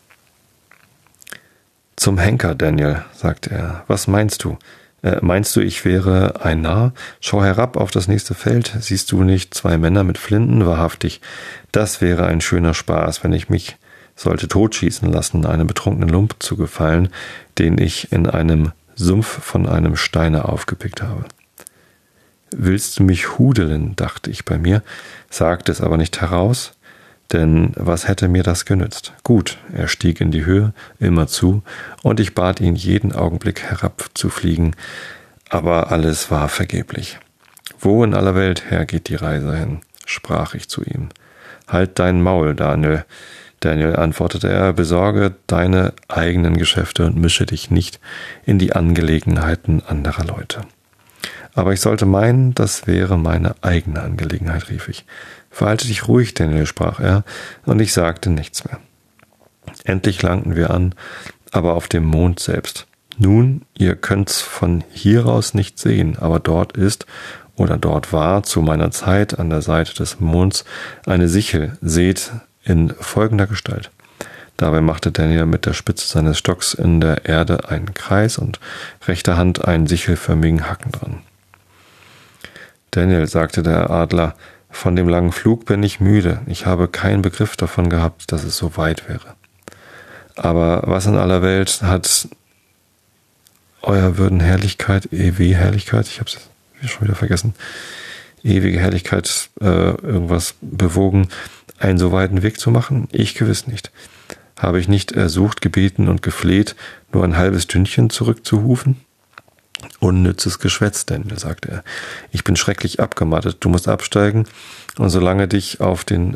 Zum Henker, Daniel, sagte er. Was meinst du? Meinst du, ich wäre ein Narr? Schau herab auf das nächste Feld. Siehst du nicht 2 Männer mit Flinten? Wahrhaftig, das wäre ein schöner Spaß, wenn ich mich sollte totschießen lassen, einem betrunkenen Lump zu gefallen, den ich in einem Sumpf von einem Steine aufgepickt habe. Willst du mich hudeln, dachte ich bei mir, sagte es aber nicht heraus, denn was hätte mir das genützt? Gut, er stieg in die Höhe, immer zu, und ich bat ihn, jeden Augenblick herabzufliegen, aber alles war vergeblich. Wo in aller Welt her geht die Reise hin? Sprach ich zu ihm. Halt dein Maul, Daniel, Daniel, antwortete er, besorge deine eigenen Geschäfte und mische dich nicht in die Angelegenheiten anderer Leute. Aber ich sollte meinen, das wäre meine eigene Angelegenheit, rief ich. Verhalte dich ruhig, Daniel, sprach er, und ich sagte nichts mehr. Endlich langten wir an, aber auf dem Mond selbst. Nun, ihr könnt's von hier aus nicht sehen, aber dort ist oder dort war zu meiner Zeit an der Seite des Monds eine Sichel, seht, in folgender Gestalt. Dabei machte Daniel mit der Spitze seines Stocks in der Erde einen Kreis und rechter Hand einen sichelförmigen Haken dran. Daniel, sagte der Adler, von dem langen Flug bin ich müde. Ich habe keinen Begriff davon gehabt, dass es so weit wäre. Aber was in aller Welt hat euer Würden Herrlichkeit, EW-Herrlichkeit, ich habe es schon wieder vergessen, ewige Herrlichkeit, irgendwas bewogen, einen so weiten Weg zu machen? Ich gewiss nicht. Habe ich nicht ersucht, gebeten und gefleht, nur ein halbes Stündchen zurückzuhufen? Unnützes Geschwätz, Daniel, sagte er. Ich bin schrecklich abgemattet. Du musst absteigen und so lange dich auf den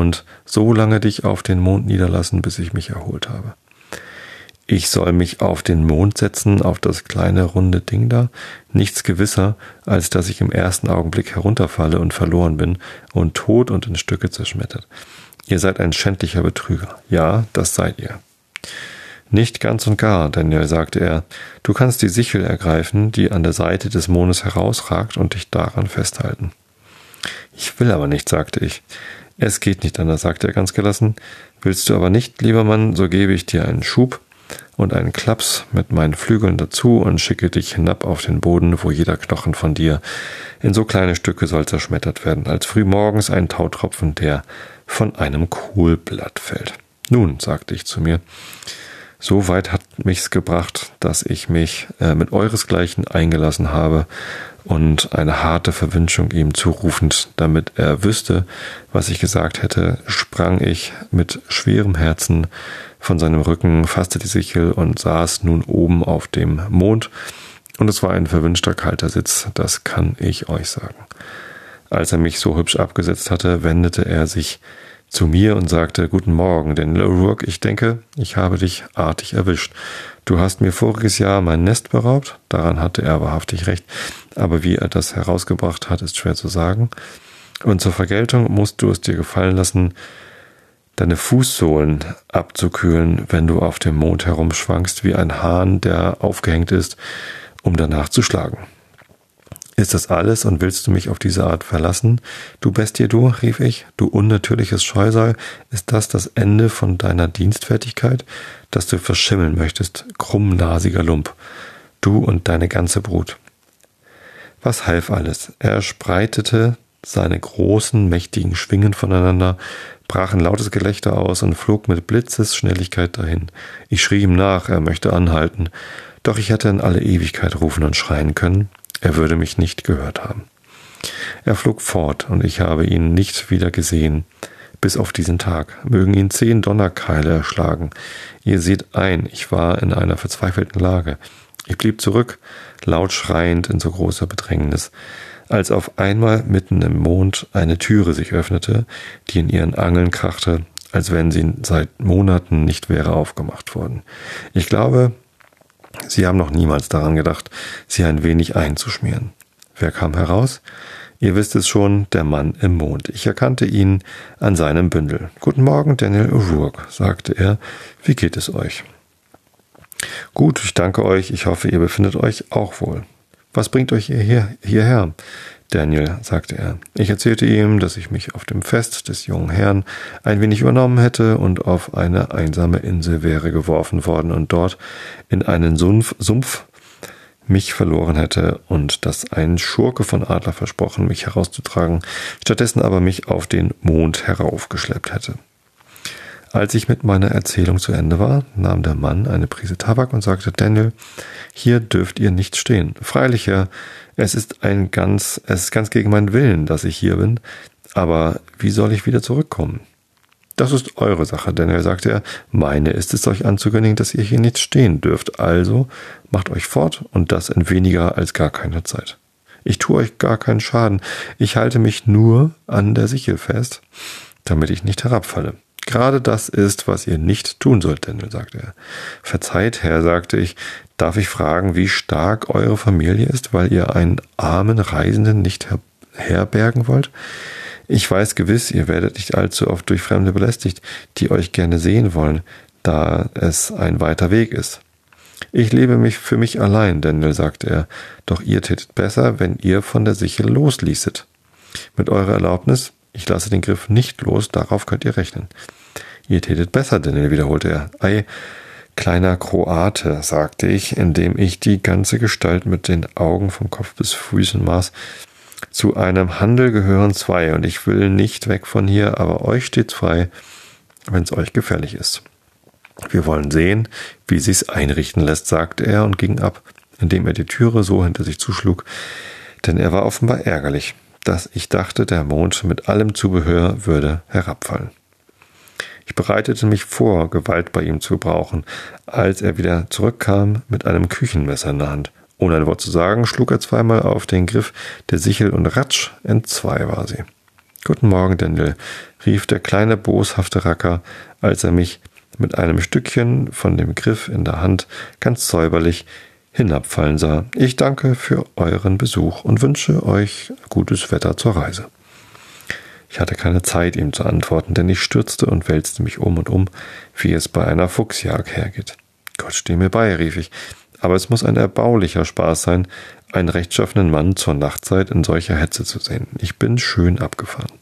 Mond niederlassen, bis ich mich erholt habe. Ich soll mich auf den Mond setzen, auf das kleine runde Ding da? Nichts gewisser, als dass ich im ersten Augenblick herunterfalle und verloren bin und tot und in Stücke zerschmettert. Ihr seid ein schändlicher Betrüger. Ja, das seid ihr. Nicht ganz und gar, Daniel, sagte er. Du kannst die Sichel ergreifen, die an der Seite des Mondes herausragt, und dich daran festhalten. Ich will aber nicht, sagte ich. Es geht nicht anders, sagte er ganz gelassen. Willst du aber nicht, lieber Mann, so gebe ich dir einen Schub und einen Klaps mit meinen Flügeln dazu und schicke dich hinab auf den Boden, wo jeder Knochen von dir in so kleine Stücke soll zerschmettert werden, als frühmorgens ein Tautropfen, der von einem Kohlblatt fällt. Nun, sagte ich zu mir, so weit hat mich's gebracht, dass ich mich mit euresgleichen eingelassen habe und eine harte Verwünschung ihm zurufend, damit er wüsste, was ich gesagt hätte, sprang ich mit schwerem Herzen von seinem Rücken, fasste die Sichel und saß nun oben auf dem Mond, und es war ein verwünschter kalter Sitz, das kann ich euch sagen. Als er mich so hübsch abgesetzt hatte, wendete er sich zu mir und sagte, guten Morgen, Daniel O'Rourke, ich denke, ich habe dich artig erwischt. Du hast mir voriges Jahr mein Nest beraubt, daran hatte er wahrhaftig recht, aber wie er das herausgebracht hat, ist schwer zu sagen. Und zur Vergeltung musst du es dir gefallen lassen, deine Fußsohlen abzukühlen, wenn du auf dem Mond herumschwankst wie ein Hahn, der aufgehängt ist, um danach zu schlagen. Ist das alles und willst du mich auf diese Art verlassen? Du Bestie, du, rief ich, du unnatürliches Scheusal, ist das Ende von deiner Dienstfertigkeit, dass du verschimmeln möchtest, krummnasiger Lump, du und deine ganze Brut? Was half alles? Er spreitete seine großen, mächtigen Schwingen voneinander, brach ein lautes Gelächter aus und flog mit Blitzesschnelligkeit dahin. Ich schrie ihm nach, er möchte anhalten, doch ich hätte in alle Ewigkeit rufen und schreien können. Er würde mich nicht gehört haben. Er flog fort, und ich habe ihn nicht wieder gesehen, bis auf diesen Tag. Mögen ihn 10 Donnerkeile erschlagen. Ihr seht ein, ich war in einer verzweifelten Lage. Ich blieb zurück, laut schreiend in so großer Bedrängnis, als auf einmal mitten im Mond eine Türe sich öffnete, die in ihren Angeln krachte, als wenn sie seit Monaten nicht wäre aufgemacht worden. Ich glaube, Sie haben noch niemals daran gedacht, sie ein wenig einzuschmieren. Wer kam heraus? Ihr wisst es schon, der Mann im Mond. Ich erkannte ihn an seinem Bündel. »Guten Morgen, Daniel O'Rourke«, sagte er. »Wie geht es euch?« »Gut, ich danke euch. Ich hoffe, ihr befindet euch auch wohl.« »Was bringt euch hierher?« »Daniel«, sagte er. Ich erzählte ihm, dass ich mich auf dem Fest des jungen Herrn ein wenig übernommen hätte und auf eine einsame Insel wäre geworfen worden und dort in einen Sumpf mich verloren hätte und dass ein Schurke von Adler versprochen, mich herauszutragen, stattdessen aber mich auf den Mond heraufgeschleppt hätte. Als ich mit meiner Erzählung zu Ende war, nahm der Mann eine Prise Tabak und sagte, »Daniel, hier dürft ihr nicht stehen. Freilich, Herr, es ist ganz gegen meinen Willen, dass ich hier bin, aber wie soll ich wieder zurückkommen?« »Das ist eure Sache, Daniel«, sagte er. »Meine ist es, euch anzukündigen, dass ihr hier nicht stehen dürft. Also macht euch fort und das in weniger als gar keiner Zeit. Ich tue euch gar keinen Schaden. Ich halte mich nur an der Sichel fest, damit ich nicht herabfalle. Gerade das ist, was ihr nicht tun sollt, Daniel, sagte er. Verzeiht, Herr, sagte ich, darf ich fragen, wie stark eure Familie ist, weil ihr einen armen Reisenden nicht herbergen wollt? Ich weiß gewiss, ihr werdet nicht allzu oft durch Fremde belästigt, die euch gerne sehen wollen, da es ein weiter Weg ist. Ich lebe für mich allein, Daniel, sagte er, doch ihr tätet besser, wenn ihr von der Sichel losließet. Mit eurer Erlaubnis, ich lasse den Griff nicht los, darauf könnt ihr rechnen. Ihr tätet besser, Daniel, wiederholte er. Ei, kleiner Kroate, sagte ich, indem ich die ganze Gestalt mit den Augen vom Kopf bis Füßen maß. Zu einem Handel gehören zwei, und ich will nicht weg von hier, aber euch steht's frei, wenn es euch gefällig ist. Wir wollen sehen, wie sich's einrichten lässt, sagte er und ging ab, indem er die Türe so hinter sich zuschlug, denn er war offenbar ärgerlich, dass ich dachte, der Mond mit allem Zubehör würde herabfallen. Ich bereitete mich vor, Gewalt bei ihm zu gebrauchen, als er wieder zurückkam mit einem Küchenmesser in der Hand. Ohne ein Wort zu sagen, schlug er zweimal auf den Griff der Sichel und ratsch, entzwei war sie. »Guten Morgen, Daniel«, rief der kleine boshafte Racker, als er mich mit einem Stückchen von dem Griff in der Hand ganz säuberlich hinabfallen sah. »Ich danke für euren Besuch und wünsche euch gutes Wetter zur Reise.« Ich hatte keine Zeit, ihm zu antworten, denn ich stürzte und wälzte mich um und um, wie es bei einer Fuchsjagd hergeht. »Gott steh mir bei«, rief ich, »aber es muss ein erbaulicher Spaß sein, einen rechtschaffenen Mann zur Nachtzeit in solcher Hetze zu sehen. Ich bin schön abgefahren.«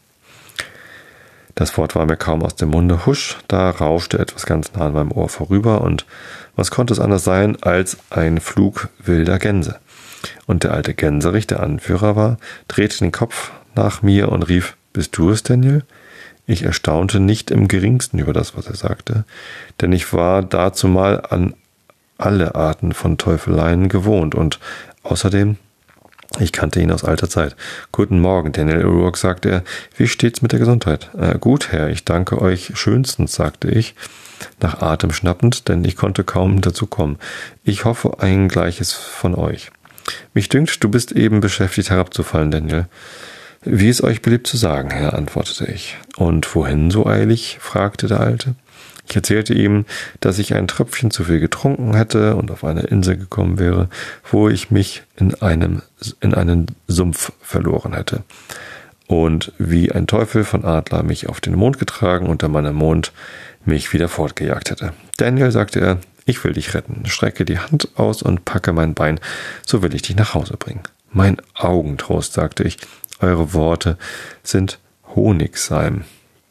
Das Wort war mir kaum aus dem Munde. Husch, da rauschte etwas ganz nah an meinem Ohr vorüber, und was konnte es anders sein als ein Flug wilder Gänse? Und der alte Gänserich, der Anführer war, drehte den Kopf nach mir und rief: »Bist du es, Daniel?« Ich erstaunte nicht im geringsten über das, was er sagte, denn ich war dazumal an alle Arten von Teufeleien gewohnt, und außerdem, ich kannte ihn aus alter Zeit. »Guten Morgen, Daniel O'Rourke«, sagte er. »Wie steht's mit der Gesundheit?« »Gut, Herr, ich danke euch schönstens«, sagte ich, nach Atem schnappend, denn ich konnte kaum dazu kommen. »Ich hoffe ein Gleiches von euch.« »Mich dünkt, du bist eben beschäftigt herabzufallen, Daniel.« »Wie es euch beliebt zu sagen, Herr«, antwortete ich. »Und wohin so eilig?« fragte der Alte. Ich erzählte ihm, dass ich ein Tröpfchen zu viel getrunken hätte und auf eine Insel gekommen wäre, wo ich mich in einen Sumpf verloren hätte, und wie ein Teufel von Adler mich auf den Mond getragen und der Mann im Mond mich wieder fortgejagt hätte. »Daniel«, sagte er, »ich will dich retten. Strecke die Hand aus und packe mein Bein, so will ich dich nach Hause bringen.« »Mein Augentrost«, sagte ich, »eure Worte sind Honigseim.«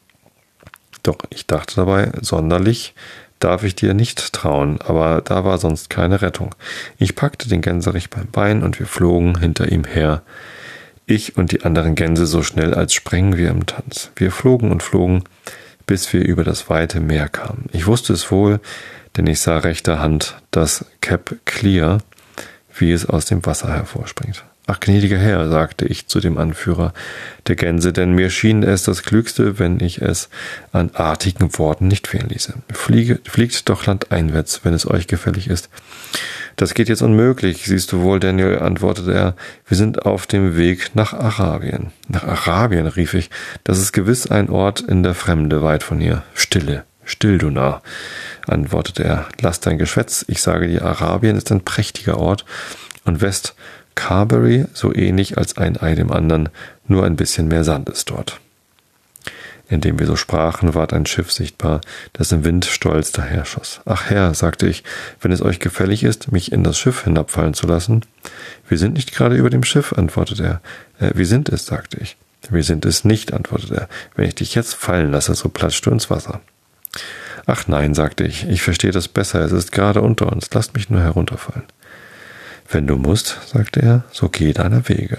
Doch ich dachte dabei, sonderlich darf ich dir nicht trauen, aber da war sonst keine Rettung. Ich packte den Gänserich beim Bein und wir flogen hinter ihm her. Ich und die anderen Gänse so schnell, als sprengen wir im Tanz. Wir flogen und flogen, bis wir über das weite Meer kamen. Ich wusste es wohl, denn ich sah rechter Hand das Cap Clear, wie es aus dem Wasser hervorspringt. »Ach, gnädiger Herr«, sagte ich zu dem Anführer der Gänse, denn mir schien es das Klügste, wenn ich es an artigen Worten nicht fehlen ließe. »Fliegt doch landeinwärts, wenn es euch gefällig ist.« »Das geht jetzt unmöglich, siehst du wohl, Daniel«, antwortete er. »Wir sind auf dem Weg nach Arabien.« »Nach Arabien«, rief ich, »das ist gewiss ein Ort in der Fremde, weit von hier.« »Still, du Narr«, antwortete er. »Lass dein Geschwätz, ich sage dir, Arabien ist ein prächtiger Ort, und West Carberry so ähnlich als ein Ei dem anderen, nur ein bisschen mehr Sand ist dort.« Indem wir so sprachen, ward ein Schiff sichtbar, das im Wind stolz daherschoss. »Ach Herr«, sagte ich, »wenn es euch gefällig ist, mich in das Schiff hinabfallen zu lassen.« »Wir sind nicht gerade über dem Schiff«, antwortete er. »Wir sind es«, sagte ich. »Wir sind es nicht«, antwortete er. »Wenn ich dich jetzt fallen lasse, so platschst du ins Wasser.« »Ach nein«, sagte ich, »ich verstehe das besser, es ist gerade unter uns, lasst mich nur herunterfallen.« »Wenn du musst«, sagte er, »so geh deiner Wege.«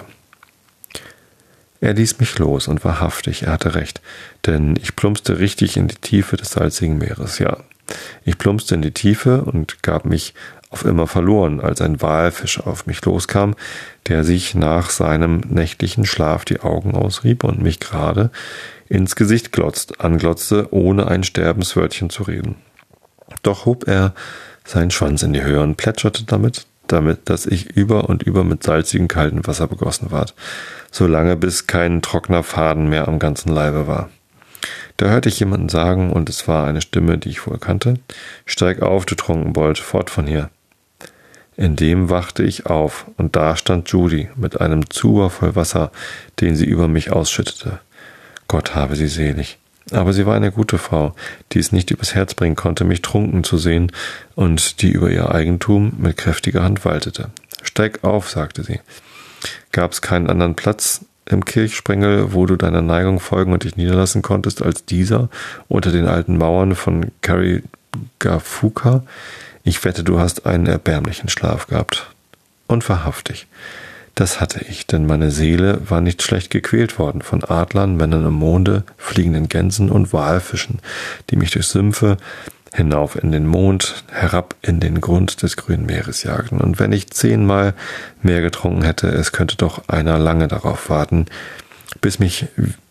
Er ließ mich los, und wahrhaftig, er hatte recht, denn ich plumpste richtig in die Tiefe des salzigen Meeres. Ja, ich plumpste in die Tiefe und gab mich auf immer verloren, als ein Walfisch auf mich loskam, der sich nach seinem nächtlichen Schlaf die Augen ausrieb und mich gerade ins Gesicht anglotzte, ohne ein Sterbenswörtchen zu reden. Doch hob er seinen Schwanz in die Höhe und plätscherte damit, dass ich über und über mit salzigem, kaltem Wasser begossen ward, solange bis kein trockener Faden mehr am ganzen Leibe war. Da hörte ich jemanden sagen, und es war eine Stimme, die ich wohl kannte: »Steig auf, du Trunkenbold, fort von hier.« In dem wachte ich auf, und da stand Judy mit einem Zuber voll Wasser, den sie über mich ausschüttete. Gott habe sie selig. Aber sie war eine gute Frau, die es nicht übers Herz bringen konnte, mich trunken zu sehen und die über ihr Eigentum mit kräftiger Hand waltete. »Steig auf«, sagte sie. »Gab's keinen anderen Platz im Kirchsprengel, wo du deiner Neigung folgen und dich niederlassen konntest, als dieser unter den alten Mauern von Karigafuka? Ich wette, du hast einen erbärmlichen Schlaf gehabt. Und wahrhaftig, das hatte ich, denn meine Seele war nicht schlecht gequält worden von Adlern, Männern im Monde, fliegenden Gänsen und Walfischen, die mich durch Sümpfe hinauf in den Mond, herab in den Grund des grünen Meeres jagten. Und wenn ich 10-mal mehr getrunken hätte, es könnte doch einer lange darauf warten, bis ich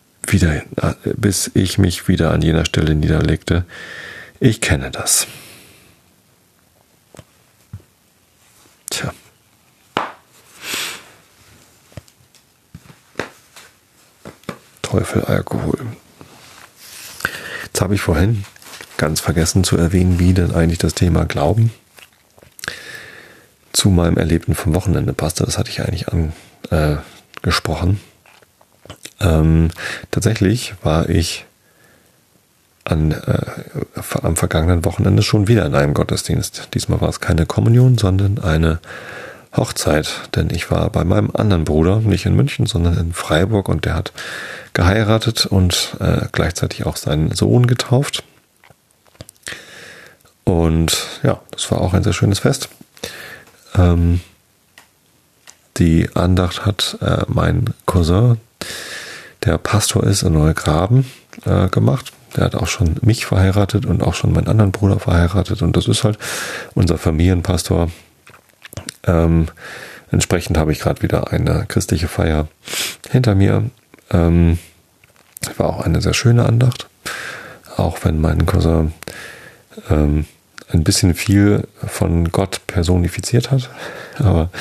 mich wieder an jener Stelle niederlegte. Ich kenne das.« Tja. Teufel Alkohol. Jetzt habe ich vorhin ganz vergessen zu erwähnen, wie denn eigentlich das Thema Glauben zu meinem Erlebten vom Wochenende passte. Das hatte ich eigentlich angesprochen. Tatsächlich war ich am vergangenen Wochenende schon wieder in einem Gottesdienst. Diesmal war es keine Kommunion, sondern eine Hochzeit, denn ich war bei meinem anderen Bruder, nicht in München, sondern in Freiburg, und der hat geheiratet und gleichzeitig auch seinen Sohn getauft. Und ja, das war auch ein sehr schönes Fest. Die Andacht hat mein Cousin, der Pastor ist in Neugraben, gemacht. Der hat auch schon mich verheiratet und auch schon meinen anderen Bruder verheiratet, und das ist halt unser Familienpastor. Entsprechend habe ich gerade wieder eine christliche Feier hinter mir. War auch eine sehr schöne Andacht, auch wenn mein Cousin ein bisschen viel von Gott personifiziert hat, aber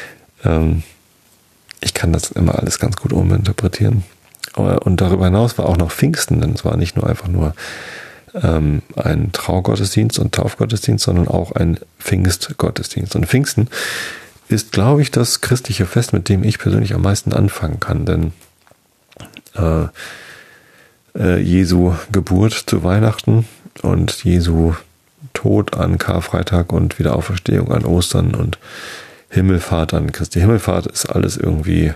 ich kann das immer alles ganz gut uminterpretieren. Und darüber hinaus war auch noch Pfingsten, denn es war nicht nur einfach nur ein Traugottesdienst und Taufgottesdienst, sondern auch ein Pfingstgottesdienst. Und Pfingsten ist, glaube ich, das christliche Fest, mit dem ich persönlich am meisten anfangen kann, denn Jesu Geburt zu Weihnachten und Jesu Tod an Karfreitag und Wiederauferstehung an Ostern und Himmelfahrt an Christi Himmelfahrt ist alles irgendwie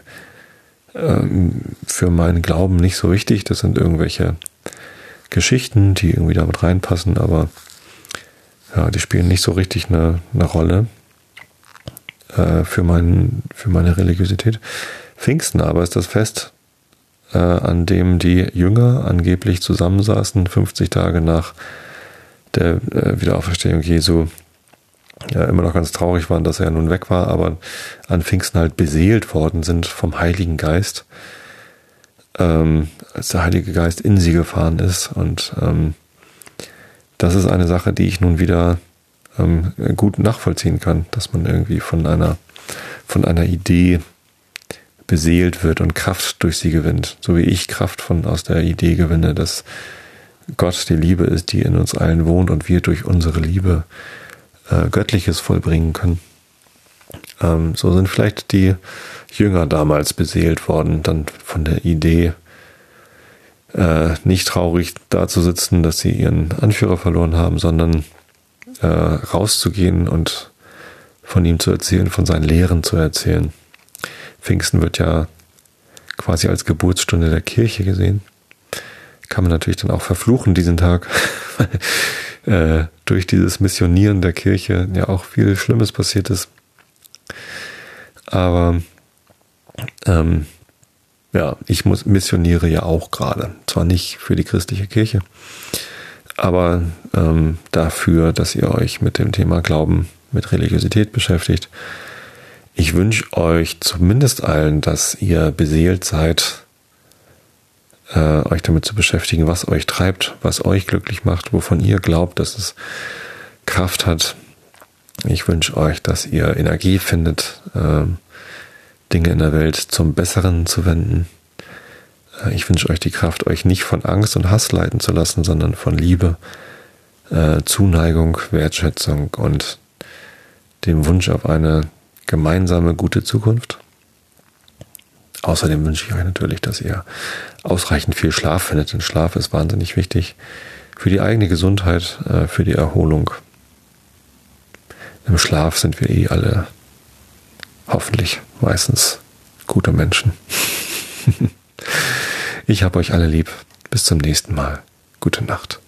für meinen Glauben nicht so wichtig. Das sind irgendwelche Geschichten, die irgendwie damit reinpassen, aber ja, die spielen nicht so richtig eine Rolle für meine Religiosität. Pfingsten aber ist das Fest, an dem die Jünger angeblich zusammensaßen, 50 Tage nach der Wiederauferstehung Jesu, ja, immer noch ganz traurig waren, dass er nun weg war, aber an Pfingsten halt beseelt worden sind vom Heiligen Geist, als der Heilige Geist in sie gefahren ist. Und das ist eine Sache, die ich nun wieder gut nachvollziehen kann, dass man irgendwie von einer Idee beseelt wird und Kraft durch sie gewinnt, so wie ich Kraft aus der Idee gewinne, dass Gott die Liebe ist, die in uns allen wohnt und wir durch unsere Liebe Göttliches vollbringen können. So sind vielleicht die Jünger damals beseelt worden, dann von der Idee, nicht traurig dazusitzen, dass sie ihren Anführer verloren haben, sondern rauszugehen und von ihm zu erzählen, von seinen Lehren zu erzählen. Pfingsten wird ja quasi als Geburtsstunde der Kirche gesehen. Kann man natürlich dann auch verfluchen diesen Tag, weil durch dieses Missionieren der Kirche ja auch viel Schlimmes passiert ist. Aber ja, ich missioniere ja auch gerade. Zwar nicht für die christliche Kirche, aber dafür, dass ihr euch mit dem Thema Glauben, mit Religiosität beschäftigt. Ich wünsche euch zumindest allen, dass ihr beseelt seid, euch damit zu beschäftigen, was euch treibt, was euch glücklich macht, wovon ihr glaubt, dass es Kraft hat. Ich wünsche euch, dass ihr Energie findet, Dinge in der Welt zum Besseren zu wenden, Ich wünsche euch die Kraft, euch nicht von Angst und Hass leiten zu lassen, sondern von Liebe, Zuneigung, Wertschätzung und dem Wunsch auf eine gemeinsame, gute Zukunft. Außerdem wünsche ich euch natürlich, dass ihr ausreichend viel Schlaf findet, denn Schlaf ist wahnsinnig wichtig für die eigene Gesundheit, für die Erholung. Im Schlaf sind wir alle hoffentlich meistens gute Menschen. Ich habe euch alle lieb. Bis zum nächsten Mal. Gute Nacht.